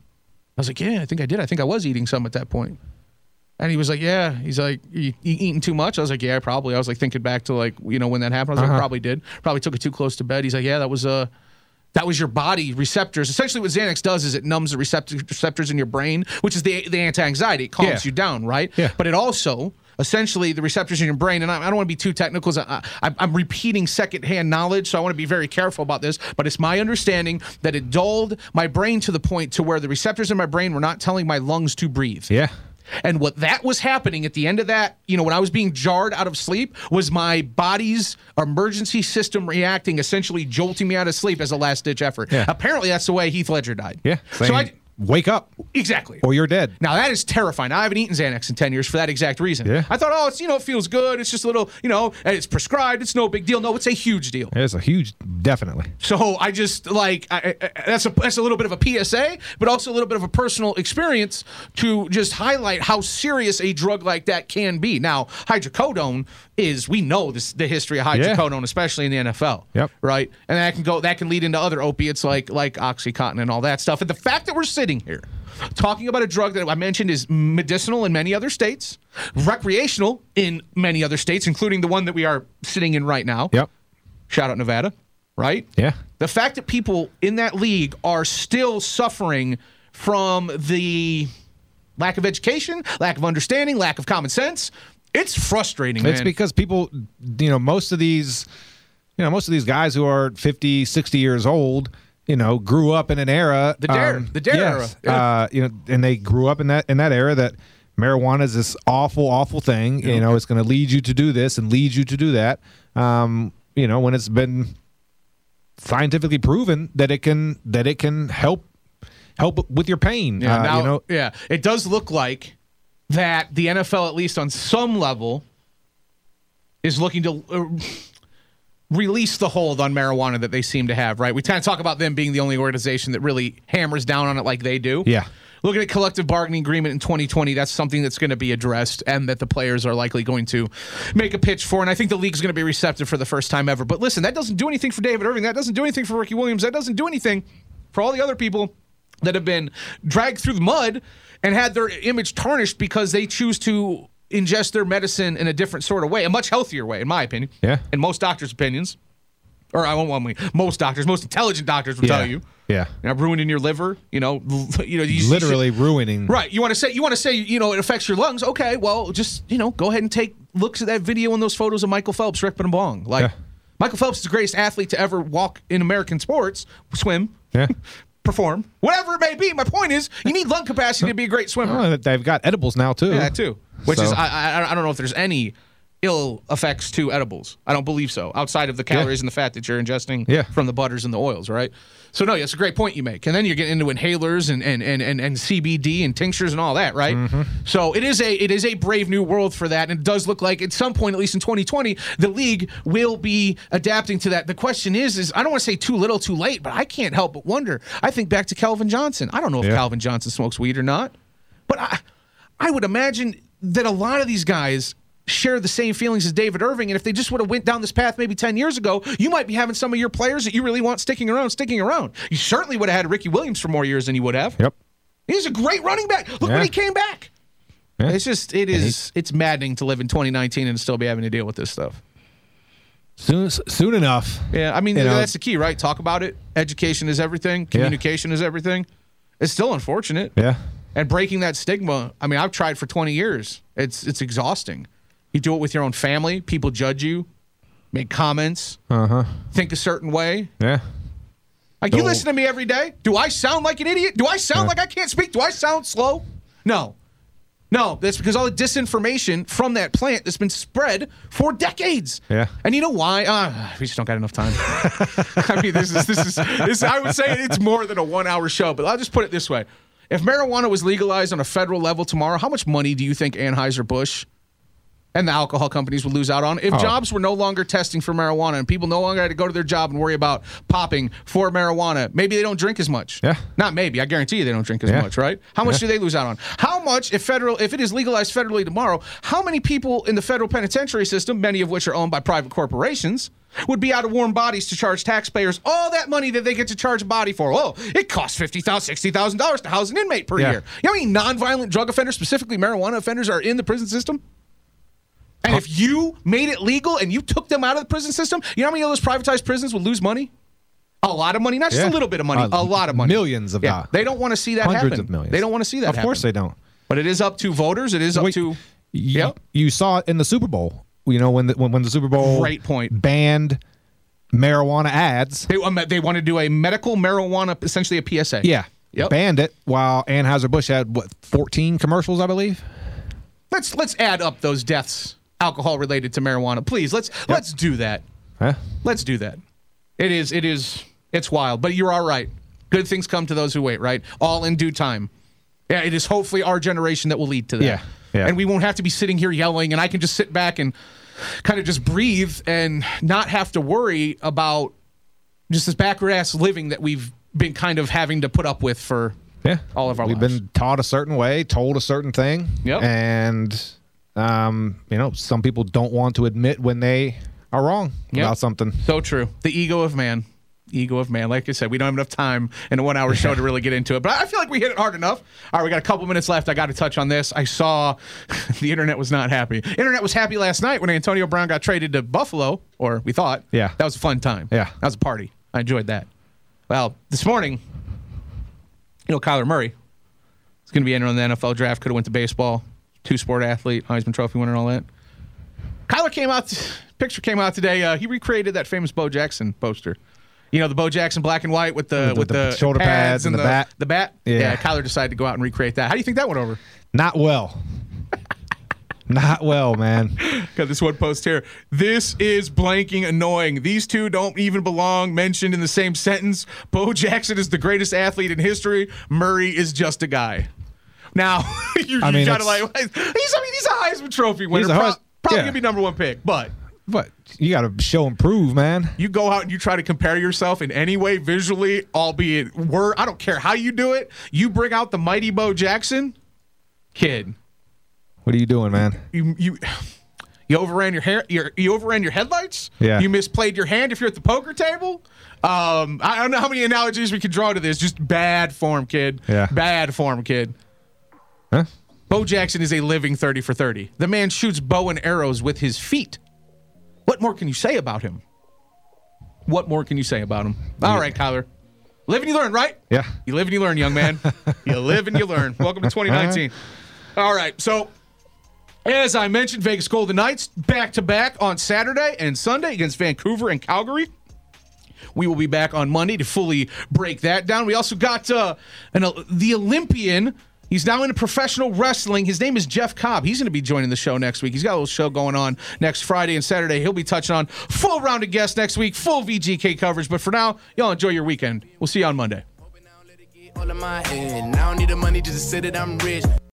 [SPEAKER 6] I was like, "Yeah, I think I did. I think I was eating some at that point." And he was like, "Yeah." He's like, "You, you eating too much?" I was like, "Yeah, probably." I was like thinking back to like you know when that happened. I was
[SPEAKER 7] Uh-huh.
[SPEAKER 6] like, "Probably did. Probably took it too close to bed." He's like, "Yeah, that was a." Uh, That was your body receptors. Essentially, what Xanax does is it numbs the receptor- receptors in your brain, which is the the anti-anxiety. It calms
[SPEAKER 7] Yeah.
[SPEAKER 6] you down, right?
[SPEAKER 7] Yeah.
[SPEAKER 6] But it also, essentially, the receptors in your brain, and I, I don't want to be too technical. 'Cause I, I, I'm repeating secondhand knowledge, so I want to be very careful about this. But it's my understanding that it dulled my brain to the point to where the receptors in my brain were not telling my lungs to breathe.
[SPEAKER 7] Yeah.
[SPEAKER 6] And what that was happening at the end of that, you know, when I was being jarred out of sleep, was my body's emergency system reacting, essentially jolting me out of sleep as a last ditch effort.
[SPEAKER 7] Yeah.
[SPEAKER 6] Apparently, that's the way Heath Ledger died.
[SPEAKER 7] Yeah.
[SPEAKER 6] So
[SPEAKER 7] Saying,
[SPEAKER 6] I
[SPEAKER 7] wake up
[SPEAKER 6] exactly.
[SPEAKER 7] or you're dead.
[SPEAKER 6] Now that is terrifying. I haven't eaten Xanax in ten years for that exact reason.
[SPEAKER 7] Yeah.
[SPEAKER 6] I thought, oh, it's you know, it feels good. It's just a little, you know, and it's prescribed. It's no big deal. No, it's a huge deal.
[SPEAKER 7] It's a huge, definitely.
[SPEAKER 6] So I just like I, I, that's a that's a little bit of a P S A, but also a little bit of a personal experience to just highlight how serious a drug like that can be. Now, hydrocodone is we know this the history of hydrocodone, especially in the N F L.
[SPEAKER 7] Yep.
[SPEAKER 6] Right, and that can go that can lead into other opiates like like OxyContin and all that stuff. And the fact that we're sitting here talking about a drug that I mentioned is medicinal in many other states, recreational in many other states, including the one that we are sitting in right now.
[SPEAKER 7] Yep.
[SPEAKER 6] Shout out Nevada. Right?
[SPEAKER 7] Yeah.
[SPEAKER 6] The fact that people in that league are still suffering from the lack of education, lack of understanding, lack of common sense, it's frustrating, man.
[SPEAKER 7] It's because people, you know, most of these, you know, most of these guys who are fifty, sixty years old, you know, grew up in an era.
[SPEAKER 6] The dare,
[SPEAKER 7] um,
[SPEAKER 6] the dare
[SPEAKER 7] yes,
[SPEAKER 6] era. Yeah.
[SPEAKER 7] Uh, you know, and they grew up in that in that era that marijuana is this awful, awful thing. You know, it's going to lead you to do this and lead you to do that. Um, you know, when it's been scientifically proven that it can that it can help help with your pain.
[SPEAKER 6] Yeah,
[SPEAKER 7] uh,
[SPEAKER 6] now,
[SPEAKER 7] you know,
[SPEAKER 6] yeah, it does look like that the N F L, at least on some level, is looking to uh, release the hold on marijuana that they seem to have, right? We kind of talk about them being the only organization that really hammers down on it like they do.
[SPEAKER 7] Yeah.
[SPEAKER 6] Looking at collective bargaining agreement in twenty twenty, that's something that's going to be addressed and that the players are likely going to make a pitch for. And I think the league's going to be receptive for the first time ever. But listen, that doesn't do anything for David Irving. That doesn't do anything for Ricky Williams. That doesn't do anything for all the other people that have been dragged through the mud and had their image tarnished because they choose to ingest their medicine in a different sort of way, a much healthier way, in my opinion.
[SPEAKER 7] Yeah.
[SPEAKER 6] In most doctors' opinions. Or I won't want me. Most doctors, most intelligent doctors will
[SPEAKER 7] yeah.
[SPEAKER 6] tell you.
[SPEAKER 7] Yeah.
[SPEAKER 6] You know, ruining your liver, you know, you know, you,
[SPEAKER 7] Literally
[SPEAKER 6] you should,
[SPEAKER 7] ruining.
[SPEAKER 6] Right. You want to say, you want to say, you know, it affects your lungs. Okay. Well, just, you know, go ahead and take looks at that video and those photos of Michael Phelps, Rick Bong. Like,
[SPEAKER 7] Yeah.
[SPEAKER 6] Michael Phelps is the greatest athlete to ever walk in American sports, swim,
[SPEAKER 7] Yeah.
[SPEAKER 6] perform, whatever it may be. My point is, you need lung capacity to be a great swimmer.
[SPEAKER 7] Oh, they've got edibles now too.
[SPEAKER 6] Yeah, that too. Which is,
[SPEAKER 7] So-
[SPEAKER 6] I, I I don't know if there's any ill effects to edibles. I don't believe so, outside of the calories
[SPEAKER 7] Yeah.
[SPEAKER 6] and the fat that you're ingesting
[SPEAKER 7] Yeah.
[SPEAKER 6] from the butters and the oils, right? So no, that's a great point you make. And then you're getting into inhalers and and and and, and C B D and tinctures and all that, right?
[SPEAKER 7] Mm-hmm.
[SPEAKER 6] So it is a it is a brave new world for that, and it does look like at some point, at least in twenty twenty, the league will be adapting to that. The question is, is I don't want to say too little, too late, but I can't help but wonder. I think back to Calvin Johnson. I don't know if
[SPEAKER 7] Yeah.
[SPEAKER 6] Calvin Johnson smokes weed or not, but I I would imagine that a lot of these guys share the same feelings as David Irving, and if they just would have went down this path maybe ten years ago, you might be having some of your players that you really want sticking around, sticking around. You certainly would have had Ricky Williams for more years than you would have.
[SPEAKER 7] Yep.
[SPEAKER 6] He's a great running back. Look
[SPEAKER 7] Yeah.
[SPEAKER 6] when he came back.
[SPEAKER 7] Yeah.
[SPEAKER 6] It's just, it is, it's maddening to live in twenty nineteen and still be having to deal with this stuff.
[SPEAKER 7] Soon, soon enough.
[SPEAKER 6] Yeah, I mean,
[SPEAKER 7] You know-
[SPEAKER 6] that's the key, right? Talk about it. Education is everything. Communication is everything. It's still unfortunate.
[SPEAKER 7] Yeah.
[SPEAKER 6] And breaking that stigma, I mean, I've tried for twenty years. It's it's exhausting. You do it with your own family. People judge you, make comments,
[SPEAKER 7] Uh-huh.
[SPEAKER 6] think a certain way.
[SPEAKER 7] Yeah.
[SPEAKER 6] Like, you
[SPEAKER 7] No.
[SPEAKER 6] listen to me every day. Do I sound like an idiot? Do I sound
[SPEAKER 7] Yeah.
[SPEAKER 6] like I can't speak? Do I sound slow? No. No, that's because all the disinformation from that plant that's been spread for decades.
[SPEAKER 7] Yeah.
[SPEAKER 6] And you know why? Uh, we just don't got enough time. I mean, this is, this is, this, I would say it's more than a one-hour show, but I'll just put it this way. If marijuana was legalized on a federal level tomorrow, how much money do you think Anheuser-Busch and the alcohol companies would lose out on? If
[SPEAKER 7] Oh.
[SPEAKER 6] jobs were no longer testing for marijuana and people no longer had to go to their job and worry about popping for marijuana, maybe they don't drink as much.
[SPEAKER 7] Yeah.
[SPEAKER 6] Not maybe. I guarantee you they don't drink as
[SPEAKER 7] Yeah.
[SPEAKER 6] much, right? How much
[SPEAKER 7] Yeah.
[SPEAKER 6] do they lose out on? How much, if federal, if it is legalized federally tomorrow, how many people in the federal penitentiary system, many of which are owned by private corporations, would be out of warm bodies to charge taxpayers all that money that they get to charge a body for? Oh, it costs fifty thousand dollars, sixty thousand dollars to house an inmate per
[SPEAKER 7] Yeah.
[SPEAKER 6] year. You know how many nonviolent drug offenders, specifically marijuana offenders, are in the prison system? And if you made it legal and you took them out of the prison system, you know how many of those privatized prisons would lose money? A lot of money, not just
[SPEAKER 7] Yeah.
[SPEAKER 6] a little bit of money,
[SPEAKER 7] Uh,
[SPEAKER 6] a lot of money.
[SPEAKER 7] millions of
[SPEAKER 6] yeah.
[SPEAKER 7] dollars.
[SPEAKER 6] They don't want to see that
[SPEAKER 7] Hundreds
[SPEAKER 6] happen.
[SPEAKER 7] of millions.
[SPEAKER 6] They don't want to see that
[SPEAKER 7] Of
[SPEAKER 6] happen.
[SPEAKER 7] course they don't.
[SPEAKER 6] But it is up to voters. It is up
[SPEAKER 7] Wait,
[SPEAKER 6] to.
[SPEAKER 7] y-
[SPEAKER 6] Yep.
[SPEAKER 7] You saw it in the Super Bowl. You know, when the, when, when the Super Bowl
[SPEAKER 6] Great point.
[SPEAKER 7] banned marijuana ads.
[SPEAKER 6] They, um, they want to do a medical marijuana, essentially a P S A.
[SPEAKER 7] Yeah.
[SPEAKER 6] Yep.
[SPEAKER 7] Banned it while Anheuser-Busch had, what, fourteen commercials, I believe?
[SPEAKER 6] Let's let's add up those deaths, alcohol related to marijuana, please. Let's let's do that.
[SPEAKER 7] Huh?
[SPEAKER 6] Let's do that. It is it is it's wild, but you're all right. Good things come to those who wait, right? All in due time. Yeah, it is hopefully our generation that will lead to that.
[SPEAKER 7] Yeah, yeah.
[SPEAKER 6] And we won't have to be sitting here yelling, and I can just sit back and kind of just breathe and not have to worry about just this backward ass living that we've been kind of having to put up with for
[SPEAKER 7] Yeah.
[SPEAKER 6] all of our
[SPEAKER 7] We've
[SPEAKER 6] lives.
[SPEAKER 7] been taught a certain way, told a certain thing.
[SPEAKER 6] Yep.
[SPEAKER 7] And, um, you know, some people don't want to admit when they are wrong
[SPEAKER 6] Yep.
[SPEAKER 7] about something.
[SPEAKER 6] So true. The ego of man. Ego of man. Like I said, we don't have enough time in a one-hour show to really get into it. But I feel like we hit it hard enough. All right, we got a couple minutes left. I got to touch on this. I saw the internet was not happy. Internet was happy last night when Antonio Brown got traded to Buffalo, or we thought.
[SPEAKER 7] Yeah.
[SPEAKER 6] That was a fun time.
[SPEAKER 7] Yeah.
[SPEAKER 6] That was a party. I enjoyed that. Well, this morning, you know, Kyler Murray is going to be entering the N F L draft. Could have went to baseball. Two-sport athlete, Heisman Trophy winner and all that. Kyler came out, picture came out today. Uh, he recreated that famous Bo Jackson poster. You know, the Bo Jackson black and white with the
[SPEAKER 7] With
[SPEAKER 6] with
[SPEAKER 7] the-
[SPEAKER 6] the,
[SPEAKER 7] the shoulder pads and the bat.
[SPEAKER 6] The bat.
[SPEAKER 7] Yeah.
[SPEAKER 6] Kyler decided to go out and recreate that. How do you think that went over?
[SPEAKER 7] Not well. Not well, man.
[SPEAKER 6] Got this one post here. This is blanking annoying. These two don't even belong mentioned in the same sentence. Bo Jackson is the greatest athlete in history. Murray is just a guy. Now, you,
[SPEAKER 7] I
[SPEAKER 6] you
[SPEAKER 7] mean,
[SPEAKER 6] gotta
[SPEAKER 7] it's-
[SPEAKER 6] like, he's, I mean, he's a Heisman Trophy winner.
[SPEAKER 7] He's a
[SPEAKER 6] Pro-
[SPEAKER 7] Heis-
[SPEAKER 6] probably
[SPEAKER 7] yeah.
[SPEAKER 6] gonna be number one pick, but
[SPEAKER 7] But you got to show and prove, man.
[SPEAKER 6] you go out and you try to compare yourself in any way visually, albeit word. I don't care how you do it. You bring out the mighty Bo Jackson, kid.
[SPEAKER 7] What are you doing, man?
[SPEAKER 6] You you you overran your hair. Your, you overran your headlights.
[SPEAKER 7] Yeah.
[SPEAKER 6] You misplayed your hand if you're at the poker table. Um, I don't know how many analogies we could draw to this. Just bad form, kid.
[SPEAKER 7] Yeah.
[SPEAKER 6] Bad form, kid.
[SPEAKER 7] Huh?
[SPEAKER 6] Bo Jackson is a living thirty for thirty. The man shoots bow and arrows with his feet. What more can you say about him? What more can you say about him? All right, Kyler. Live and you learn, right?
[SPEAKER 7] Yeah.
[SPEAKER 6] You live and you learn, young man. You live and you learn. Welcome to twenty nineteen. All right, so as I mentioned, Vegas Golden Knights back-to-back on Saturday and Sunday against Vancouver and Calgary. We will be back on Monday to fully break that down. We also got uh, an, uh, the Olympian. He's now into professional wrestling. His name is Jeff Cobb. He's going to be joining the show next week. He's got a little show going on next Friday and Saturday. He'll be touching on full round of guests next week, full V G K coverage. But for now, y'all enjoy your weekend. We'll see you on Monday.
[SPEAKER 9] All of my head. I don't need the money just to sit it, I'm rich.